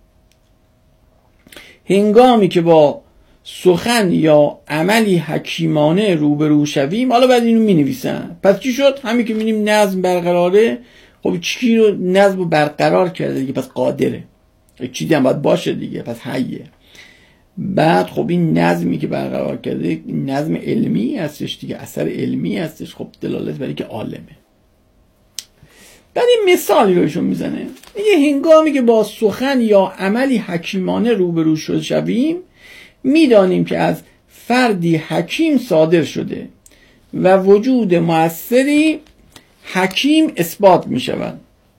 هنگامی که با سخن یا عملی حکیمانه روبرو شویم، حالا بعد اینو می نویسن. پس چی شد؟ همین که می نیم نظم برقراره، خب چی رو نظم رو برقرار کرده دیگه، پس قادره. یک چیزی هم باید باشه دیگه، پس حیه. بعد خب این نظمی که برقرار کرده نظم علمی هستش دیگه، اثر علمی هستش، خب دلالت بر اینکه عالمه. بعد این مثالی رو ایشون میزنه، میگه هنگامی که با سخن یا عملی حکیمانه روبرو شویم میدانیم که از فردی حکیم صادر شده و وجود مؤثری حکیم اثبات می شود.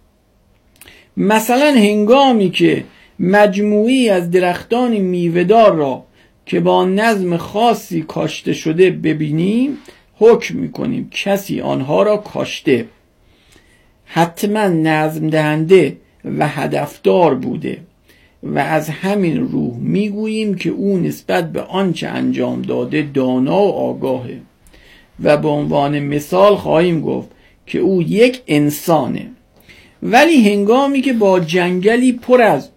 مثلا هنگامی که مجموعی از درختان میوه‌دار را که با نظم خاصی کاشته شده ببینیم، حکم می کنیم کسی آنها را کاشته، حتما نظم دهنده و هدفدار بوده و از همین روح میگوییم که او نسبت به آنچه انجام داده دانا و آگاهه. و به عنوان مثال خواهیم گفت که او یک انسانه. ولی هنگامی که با جنگلی پر از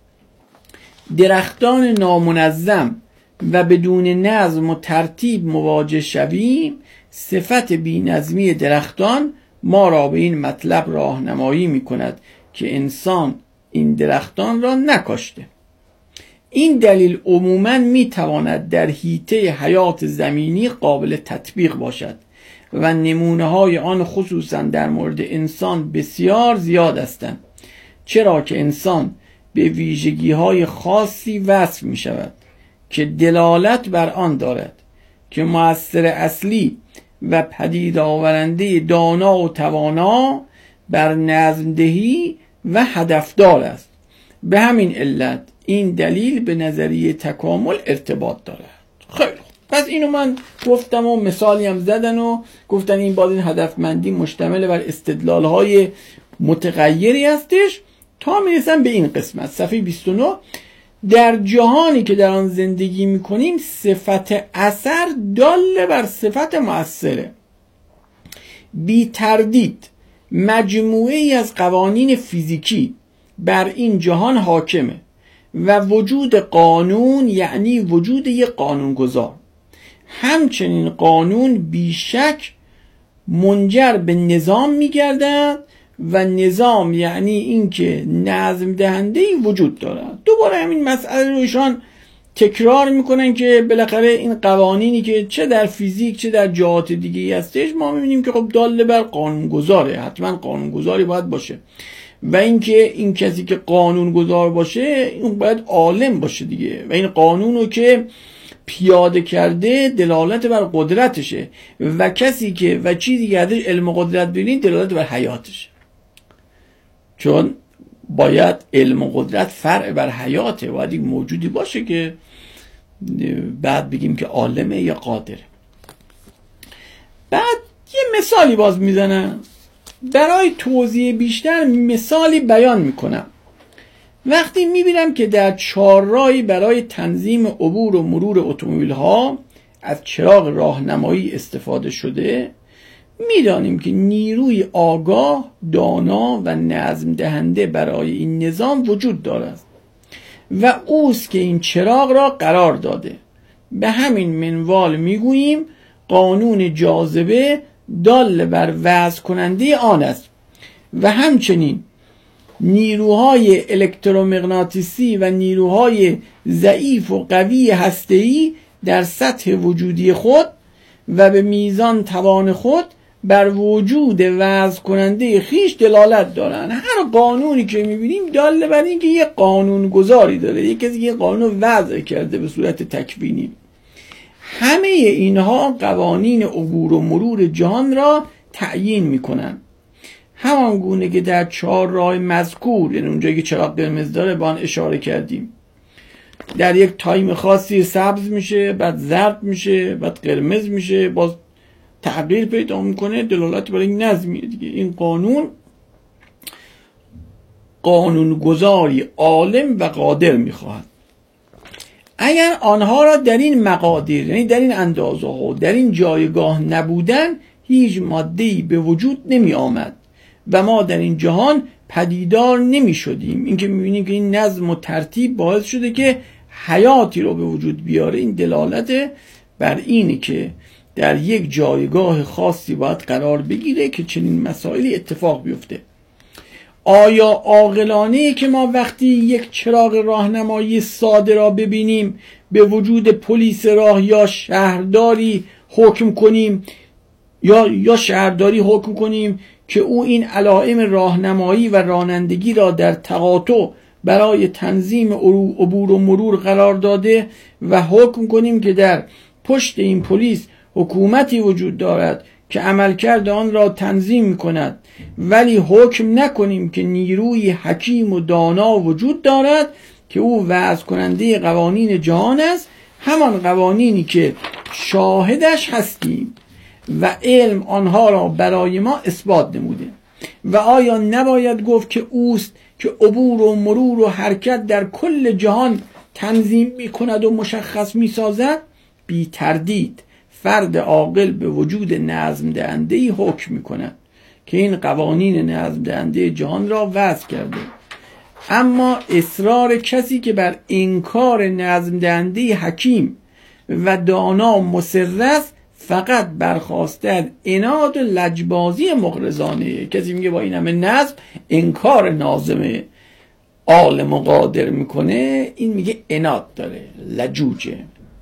درختان نامنظم و بدون نظم و ترتیب مواجه شویم، صفت بی‌نظمی درختان ما را به این مطلب راهنمایی می کند که انسان این درختان را نکاشته. این دلیل عموماً می تواند در حیطه حیات زمینی قابل تطبیق باشد و نمونه های آن خصوصاً در مورد انسان بسیار زیاد هستند، چرا که انسان به ویژگی های خاصی وصف می شود که دلالت بر آن دارد که مؤثر اصلی و پدید آورنده دانا و توانا بر نظم دهی و هدفدار است. به همین علت این دلیل به نظریه تکامل ارتباط دارد. خیلی خوب، پس اینو من گفتم و مثالی هم زدن و گفتن این باز این هدفمندی مشتمل بر استدلال‌های متغیری هستش تا میرسن به این قسمت صفحه بیست و نه. در جهانی که در آن زندگی میکنیم صفت اثر دال بر صفت مؤثره. بی تردید مجموعه ای از قوانین فیزیکی بر این جهان حاکمه و وجود قانون یعنی وجود یک قانونگذار. همچنین قانون بیشک منجر به نظام میگردد و نظام یعنی اینکه نظم دهنده‌ای وجود دارد. دوباره همین مسئله رو ایشان تکرار میکنن که بالاخره این قوانینی که چه در فیزیک چه در جهات دیگه هستش ما میبینیم که خب داله بر قانونگذاره، حتما قانونگذاری باید باشه و اینکه این کسی که قانونگذار باشه اون باید عالم باشه دیگه و این قانونو که پیاده کرده دلالت بر قدرتشه و کسی که و چیزی که ازش علم و قدرت ببینید دلالت بر حیاتشه، چون باید علم و قدرت فرع بر حیاته، باید یک موجودی باشه که بعد بگیم که عالمه یا قادره. بعد یه مثالی باز میزنم برای توضیح بیشتر، مثالی بیان میکنم. وقتی میبینم که در چهارراهی برای تنظیم عبور و مرور اتومبیل ها از چراغ راهنمایی استفاده شده، میدانیم که نیروی آگاه، دانا و نظم دهنده برای این نظام وجود دارد و اوست که این چراغ را قرار داده. به همین منوال میگوییم قانون جاذبه دال بر وضع کننده آن است و همچنین نیروهای الکترومغناطیسی و نیروهای ضعیف و قوی هسته‌ای در سطح وجودی خود و به میزان توان خود بر وجود وضع کننده خیش دلالت دارن. هر قانونی که میبینیم داله بر این که یه قانون گذاری داره، یه کسی یه قانون وضع کرده به صورت تکوینی. همه اینها قوانین عبور و مرور جهان را تعیین میکنن، همان گونه که در چهار راه مذکور، یعنی اونجایی که چراغ قرمز داره با آن اشاره کردیم، در یک تایم خاصی سبز میشه، بعد زرد میشه، بعد قرمز میشه، باز تغییر پیدا میکنه، دلالت بر این نظمیه دیگه. این قانون قانون گذاری عالم و قادر میخواهد. اگر آنها را در این مقادیر، یعنی در این اندازه ها در این جایگاه نبودن، هیچ ماده‌ای به وجود نمی آمد و ما در این جهان پدیدار نمی شدیم. این که میبینیم که این نظم و ترتیب باعث شده که حیاتی رو به وجود بیاره، این دلالت بر اینه که در یک جایگاه خاصی باید قرار بگیره که چنین مسائلی اتفاق بیفته. آیا عاقلانه که ما وقتی یک چراغ راهنمایی ساده را ببینیم به وجود پلیس راه یا شهرداری حکم کنیم یا یا شهرداری حکم کنیم که او این علائم راهنمایی و رانندگی را در تقاطع برای تنظیم عبور و مرور قرار داده و حکم کنیم که در پشت این پلیس حکومتی وجود دارد که عملکرد آن را تنظیم می‌کند، ولی حکم نکنیم که نیروی حکیم و دانا وجود دارد که او وضع کننده قوانین جهان است، همان قوانینی که شاهدش هستیم و علم آنها را برای ما اثبات نموده. و آیا نباید گفت که اوست که عبور و مرور و حرکت در کل جهان تنظیم می‌کند و مشخص می‌سازد؟ بی تردید فرد عاقل به وجود نظم دهنده‌ای حکم می‌کند که این قوانین نظم دهنده جهان را وضع کرده. اما اصرار کسی که بر انکار نظم دهنده حکیم و دانا مصر است فقط برخواسته از عناد و لجبازی مغرضانه. کسی میگه با این همه نظم انکار ناظم عالم و قادر میکنه، این میگه عناد داره، لجوجه،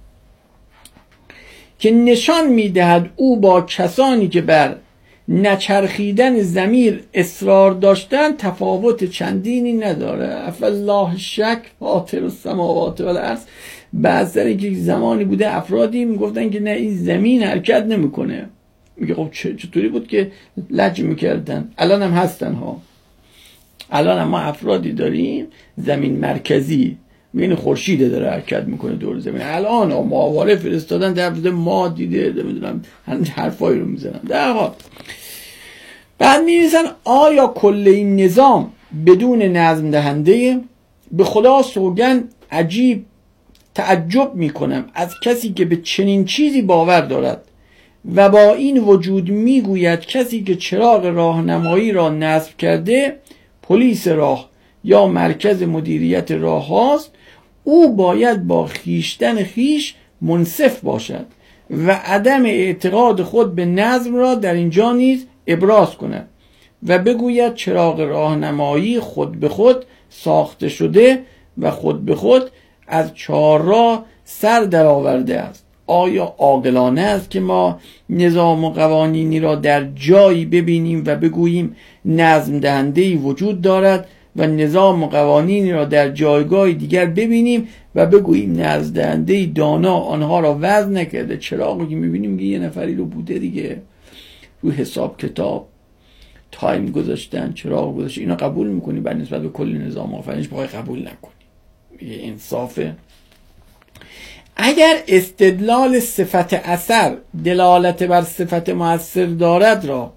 که نشان میدهد او با کسانی که بر نچرخیدن ضمیر اصرار داشتن تفاوت چندینی نداره. افالله شک فاطر السماوات والارض. بعضی که زمانی بوده افرادی میگفتن که نه این زمین حرکت نمیکنه، میگه خب چطوری بود که لج میکردن؟ الان هم هستن ها، الان هم ما افرادی داریم زمین مرکزی این خورشید داره حرکت میکنه دور زمین. الان ماهواره فرستادن در مورد ماه دیده، نمیدونم حرفایی رو میزنن. در حال بعد می‌نویسن آیا کل این نظام بدون نظم دهنده؟ به خدا سوگند عجیب تعجب میکنم از کسی که به چنین چیزی باور دارد و با این وجود میگوید کسی که چراغ راهنمایی را نصب کرده پلیس راه یا مرکز مدیریت راه هاست، او باید با خیشتن خیش منصف باشد و عدم اعتقاد خود به نظم را در اینجا نیز ابراز کند و بگوید چراغ راهنمایی خود به خود ساخته شده و خود به خود از چهارراه سر درآورده است. آیا عاقلانه است که ما نظام و قوانینی را در جایی ببینیم و بگوییم نظم دهنده‌ای وجود دارد و نظام و قوانینی را در جایگاه دیگر ببینیم و بگوییم نظم دهنده‌ای دانا آنها را وضع نکرده؟ چراغی که می‌بینیم یه نفری رو بوده دیگه، رو حساب کتاب تایم گذاشتن، چراغ گذاشتن، اینا قبول می‌کنی بر نسبت به کل نظام آفرینش بخوای قبول نکنی؟ یه انصافه. اگر استدلال صفت اثر دلالت بر صفت مؤثر دارد را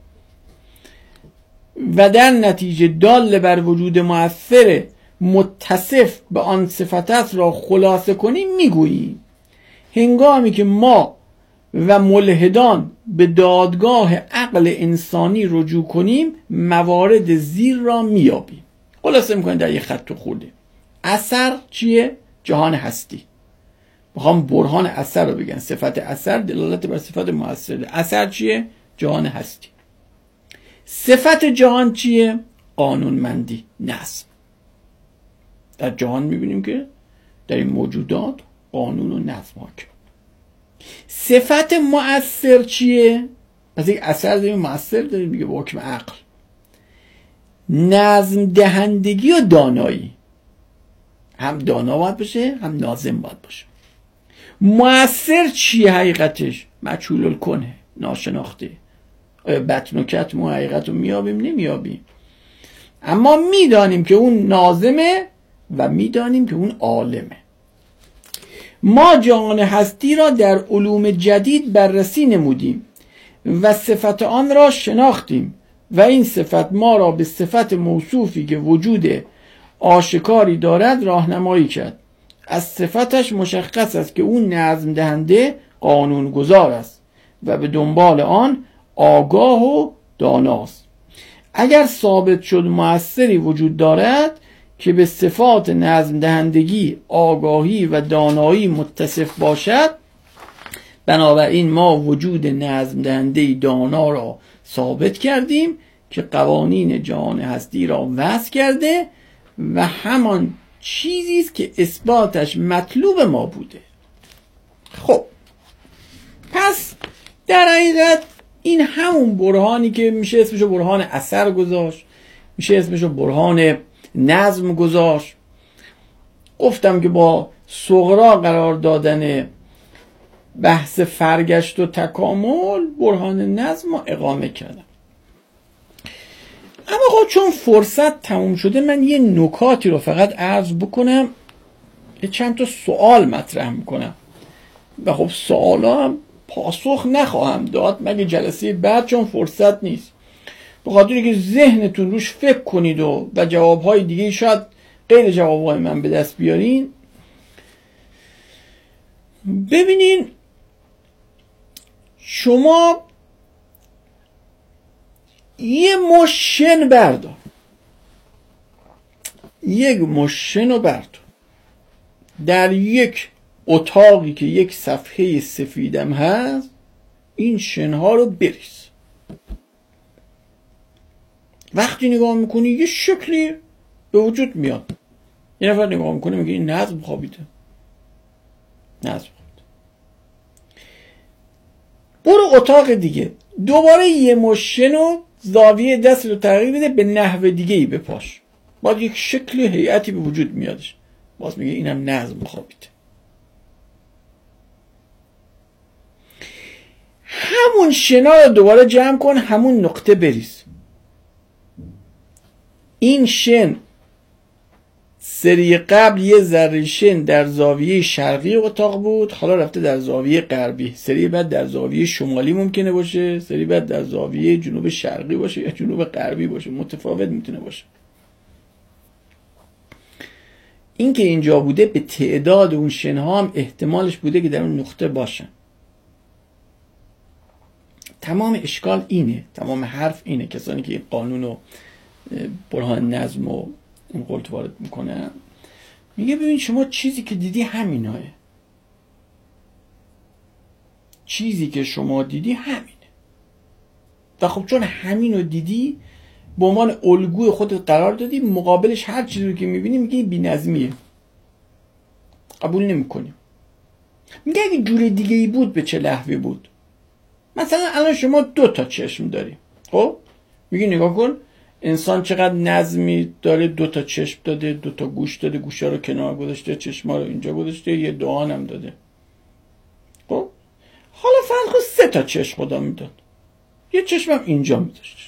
و در نتیجه دال بر وجود مؤثر متصف به آن صفت است را خلاصه کنیم میگوییم هنگامی که ما و ملحدان به دادگاه عقل انسانی رجوع کنیم موارد زیر را میابیم. خلاصه میکنیم در یک خط خورده. اثر چیه؟ جهان هستی. میخوام برهان اثر رو بگن. صفت اثر دلالت بر صفت مؤثر. اثر چیه؟ جهان هستی. صفت جهان چیه؟ قانونمندی، نظم. در جهان میبینیم که در این موجودات قانون و نظم حاکم. صفت مؤثر چیه؟ از یک اثر داریم، مؤثر داریم میگه با حکم عقل. نظم دهندگی و دانایی، هم دانا باید باشه هم ناظم باید باشه. مؤثر چیه حقیقتش؟ مجهول الکنه، ناشناخته. آیا بطن و کتم حقیقت رو میابیم؟ نمیابیم. اما میدانیم که اون ناظمه و میدانیم که اون عالمه. ما جهان هستی را در علوم جدید بررسی نمودیم و صفت آن را شناختیم و این صفت ما را به صفت موصوفی که وجود آشکاری دارد راهنمایی کرد. از صفتش مشخص است که اون نظم دهنده قانون گذار است و به دنبال آن آگاه و داناست. اگر ثابت شد مؤثری وجود دارد که به صفات نظم دهندگی، آگاهی و دانایی متصف باشد، بنابراین ما وجود نظم دهنده دانا را ثابت کردیم که قوانین جهان هستی را وضع کرده و همان چیزی است که اثباتش مطلوب ما بوده. خب پس در حقیقت این همون برهانی که میشه اسمشو برهان اثر گذاشت، میشه اسمشو برهان نظم گذاشت. گفتم که با صغرا قرار دادن بحث فرگشت و تکامل برهان نظم رو اقامه کردم. اما خب چون فرصت تموم شده من یه نکاتی رو فقط عرض بکنم، یه چند تا سوال مطرح میکنم و خب سوالا هم پاسخ نخواهم داد مگه جلسه بعد، چون فرصت نیست. به خاطر که ذهنتون روش فکر کنید و و جوابهای دیگه شاید غیر جوابهای من به دست بیارین. ببینین شما یه مشن بردار، یک مشن رو بردار در یک اتاقی که یک صفحه سفیدم هست، این شنها رو بریز. وقتی نگاه میکنی یه شکلی به وجود میاد، یه نفر نگاه میکنه میگه این نظم خوابیده، نظم خوابیده. برو اتاق دیگه، دوباره یه مشن و زاویه دست رو تغییر بده، به نحو دیگه ای بپاش، باید یک شکل هیئتی به وجود میادش، باز میگه اینم نظم خوابیده. همون شنا رو دوباره جمع کن، همون نقطه بریز. این شن سری قبل یه ذره شن در زاویه شرقی اتاق بود، حالا رفته در زاویه غربی. سری بعد در زاویه شمالی ممکنه باشه، سری بعد در زاویه جنوب شرقی باشه یا جنوب غربی باشه، متفاوت میتونه باشه. این که اینجا بوده به تعداد اون شنها هم احتمالش بوده که در اون نقطه باشن. تمام اشکال اینه، تمام حرف اینه. کسانی که این قانون و برهان نظم و این قلت وارد میکنن، میگه ببین شما چیزی که دیدی همیناه، چیزی که شما دیدی همینه و خب چون همینو دیدی به عنوان الگوی خودت قرار دادی، مقابلش هر چیزی رو که میبینی میگه بی‌نظمیه، قبول نمیکنیم. میگه اگه جور دیگه ای بود به چه لحوی بود؟ مثلا الان شما دو تا چشم داری، خب میگی نگاه کن انسان چقدر نظمی داره، دو تا چشم داده، دو تا گوش داده، گوشا رو کنار گذاشته، چشما رو اینجا گذاشته، یه دهان هم داده. خب حالا فرض کن سه تا چشم خدا میداد، یه چشم هم اینجا میذاشت.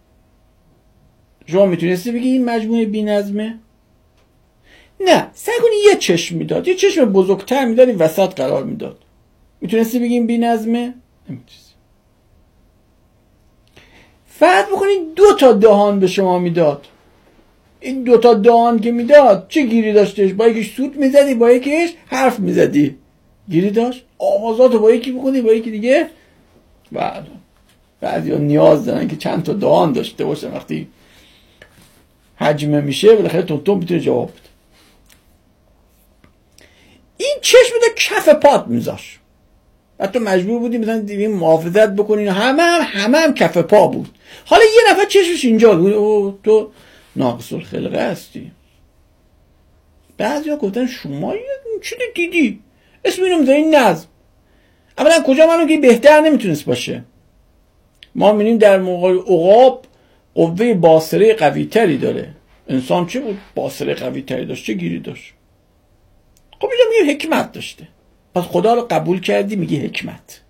شما میتونستی بگی این مجموعه بی‌نظمه؟ نه، سعی کنی یه چشم میداد، یه چشم بزرگتر میداد، این وسط قرار میداد. میتونستی بگی این بی‌نظمه؟ نمیتونستی. فرض بکنید دو تا دهان به شما میداد. این دو تا دهان که میداد چه گیری داشتش؟ با یکیش سوت میزدی، با یکیش حرف میزدی، گیری داشت؟ آوازاتو با یکی بکنی، با یکی دیگه بعد بعضیا نیاز دارن که چند تا دهان داشته باشه، وقتی حجمه میشه بالاخره تونتون میتونه جواب بده. این چشم ده کف پات میذاش، حتی مجبور بودی مثلا دیگه محافظت بکنین، همه هم همه هم کف پا بود. حالا یه نفر چشمش اینجا بود، او تو ناقص الخلقه هستی. بعضیا گفتن شما چی دیدی؟ اسم اینو میذارین نظم. اولا کجا منو که بهتر نمیتونست باشه؟ ما میبینیم در موقع عقاب قوه باصره قوی تری داره. انسان چه بود؟ باصره قوی تری داشت، چه گیری داشت؟ خب اینجا میگه حکمت داشته، پس خدا رو قبول کردی میگه حکمت،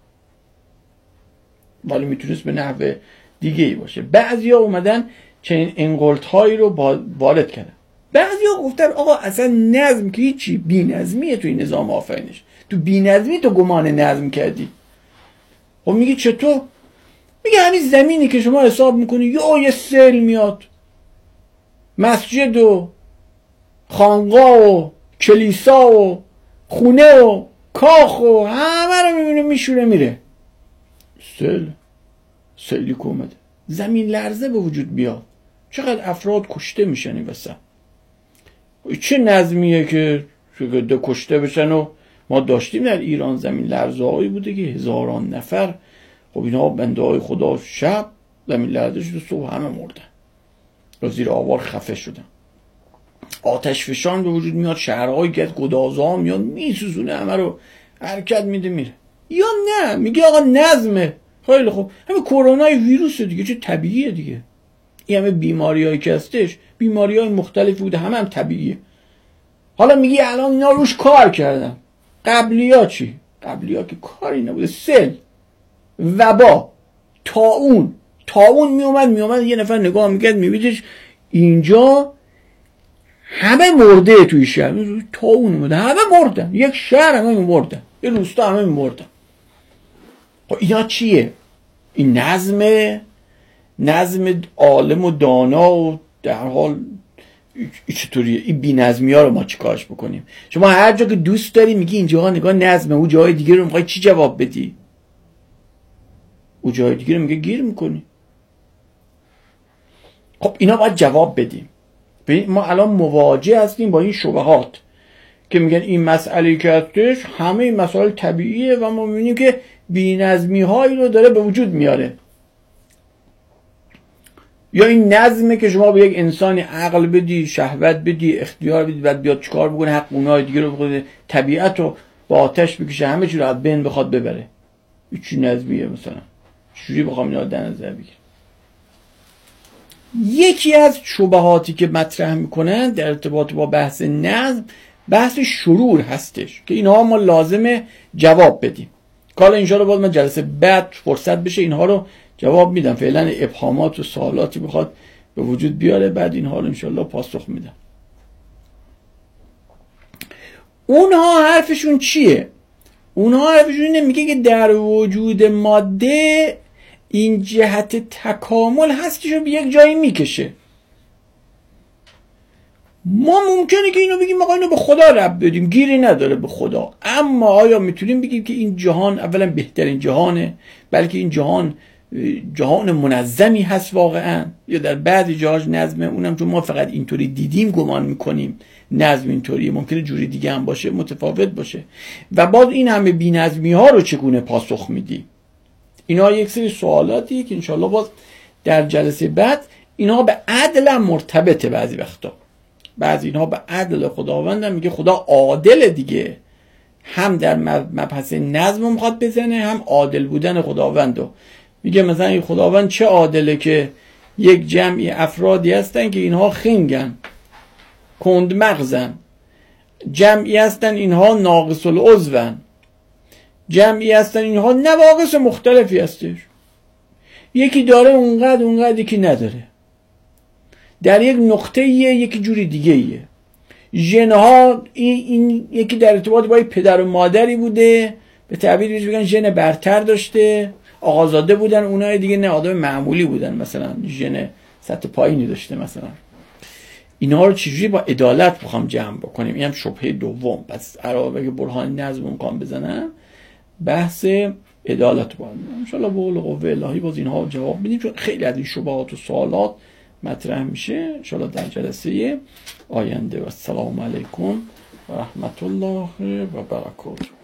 ولی میتونست به نحو دیگه ای باشه. بعضیا اومدن چنین انقلت هایی رو وارد کردن. بعضیا گفتن آقا اصلا نظم که هیچی، بی نظمیه توی نظام آفرینش، تو بی نظمی تو گمان نظم کردی. خب میگه چطور؟ میگه همین زمینی که شما حساب میکنی یا یه سیل میاد، مسجد و خانقاه و کلیسا و خونه و کاخ و همه رو میبینه میشوره میره. سیل سیلی که اومده، زمین لرزه به وجود بیاد، چقدر افراد کشته میشن این وسط. چه نظمیه که ده کشته بشن؟ و ما داشتیم در ایران زمین لرزه هایی بوده که هزاران نفر، خب اینا بنده های خدا شب زمین لرزه شد و صبح همه مردن و زیر آوار خفه شدن. آتش فشان به وجود میاد، شهرهای گد گدازه ها میاد میسوزونه، همه رو حرکت میده میره. یا نه میگه آقا نظمه. خیلی خوب، همه کرونای ویروس دیگه، چه طبیعیه دیگه. این همه بیماری هایی که هستش بیماری های مختلفی بوده، همه هم طبیعیه. حالا میگی الان اینا روش کار کردن. قبلی ها چی؟ قبلی ها که کاری نبوده. سل، وبا، طاعون. طاعون میومد میومد یه نفر نگاه میکرد میبیدش اینجا همه مرده توی شهر، طاعون اومده همه مردن، یک شهر همه مردن، یه روستا همه مردن. خب اینا چیه؟ این نظم نظم عالم و دانا و در حال چطوریه؟ این بی نظمی ها رو ما چیکارش بکنیم؟ شما هر جا که دوست داری میگی اینجا نگاه نظمه، اون جای دیگه رو میخوای چی جواب بدی؟ اون جای دیگه رو میگه گیر میکنی. خب اینا باید جواب بدیم. ما الان مواجه هستیم با این شبهات که میگن این مسئله که هستش همه این مسائل طبیعیه و ما میبینیم که بی‌نظمی هایی رو داره به وجود میاره. یا این نظمه که شما به یک انسانی عقل بدی، شهوت بدی، اختیار بدی، بعد بیاد چیکار بکنه؟ حق اونهای دیگه رو بخواد، طبیعت رو با آتش بکشه، همه چی رو از بین بخواد ببره. این چی نظمیه مثلا؟ چجوری بخوام اینا رو در نظر بگیرم؟ یکی از شبهاتی که مطرح میکنن در ارتباط با بحث نظم، بحث شرور هستش که اینها ما لازمه جواب بدیم. حالا انشاءالله باید من جلسه بعد فرصت بشه اینها رو جواب میدم. فعلا ابهامات و سوالاتی بخواد به وجود بیاره، بعد اینها رو انشاءالله پاسخ میدم. اونها حرفشون چیه؟ اونها حرفشون اینه، میگه که در وجود ماده این جهت تکامل هست که شو به یک جایی میکشه. ما ممکنه که اینو بگیم آقا اینو به خدا رب بدیم، گیری نداره به خدا، اما آیا میتونیم بگیم که این جهان اولا بهترین جهانه، بلکه این جهان جهان منظمی هست واقعا، یا در بعضی جاهاش نظمه، اونم چون ما فقط اینطوری دیدیم گمان میکنیم نظم اینطوریه، ممکنه جوری دیگه هم باشه، متفاوت باشه. و باز این همه بی‌نظمی ها رو چگونه پاسخ میدی؟ اینا یک سری سوالاتیه که انشالله باز در جلسه بعد، اینا به عدل هم مرتبطه. بعضی وقتا بعضی اینها به عدل خداوند هم میگه خدا عادل دیگه، هم در مبحث نظم میخواد بزنه، هم عادل بودن خداوندو میگه. مثلا این خداوند چه عادله که یک جمعی افرادی هستن که اینها خنگن، کند مغزن، جمعی هستن اینها ناقص العضون، جمعی هستن اینها نواقص مختلفی هستش، یکی داره اونقدر اونقدر یکی نداره، در یک نقطه ایه یکی جوری دیگه ایه. ژنها این, این یکی در ارتباط با پدر و مادری بوده، به تعبیر بهش بگن ژن برتر داشته، آقازاده بودن، اونای دیگه نه آدم معمولی بودن، مثلا ژن سطح پایینی داشته مثلا. اینا رو چجوری با عدالت بخوام جمع بکنیم؟ این هم شبهه دوم. پس علاوه که برهان نظم امکان بزنم، بحث عدالت باید ان شاء الله به قول قوه الهی باز اینها جواب بدیم، چون خیلی از این شبهات و سوالات مطرح میشه ان شاء الله در جلسه آینده. و السلام علیکم و رحمت الله و برکاته.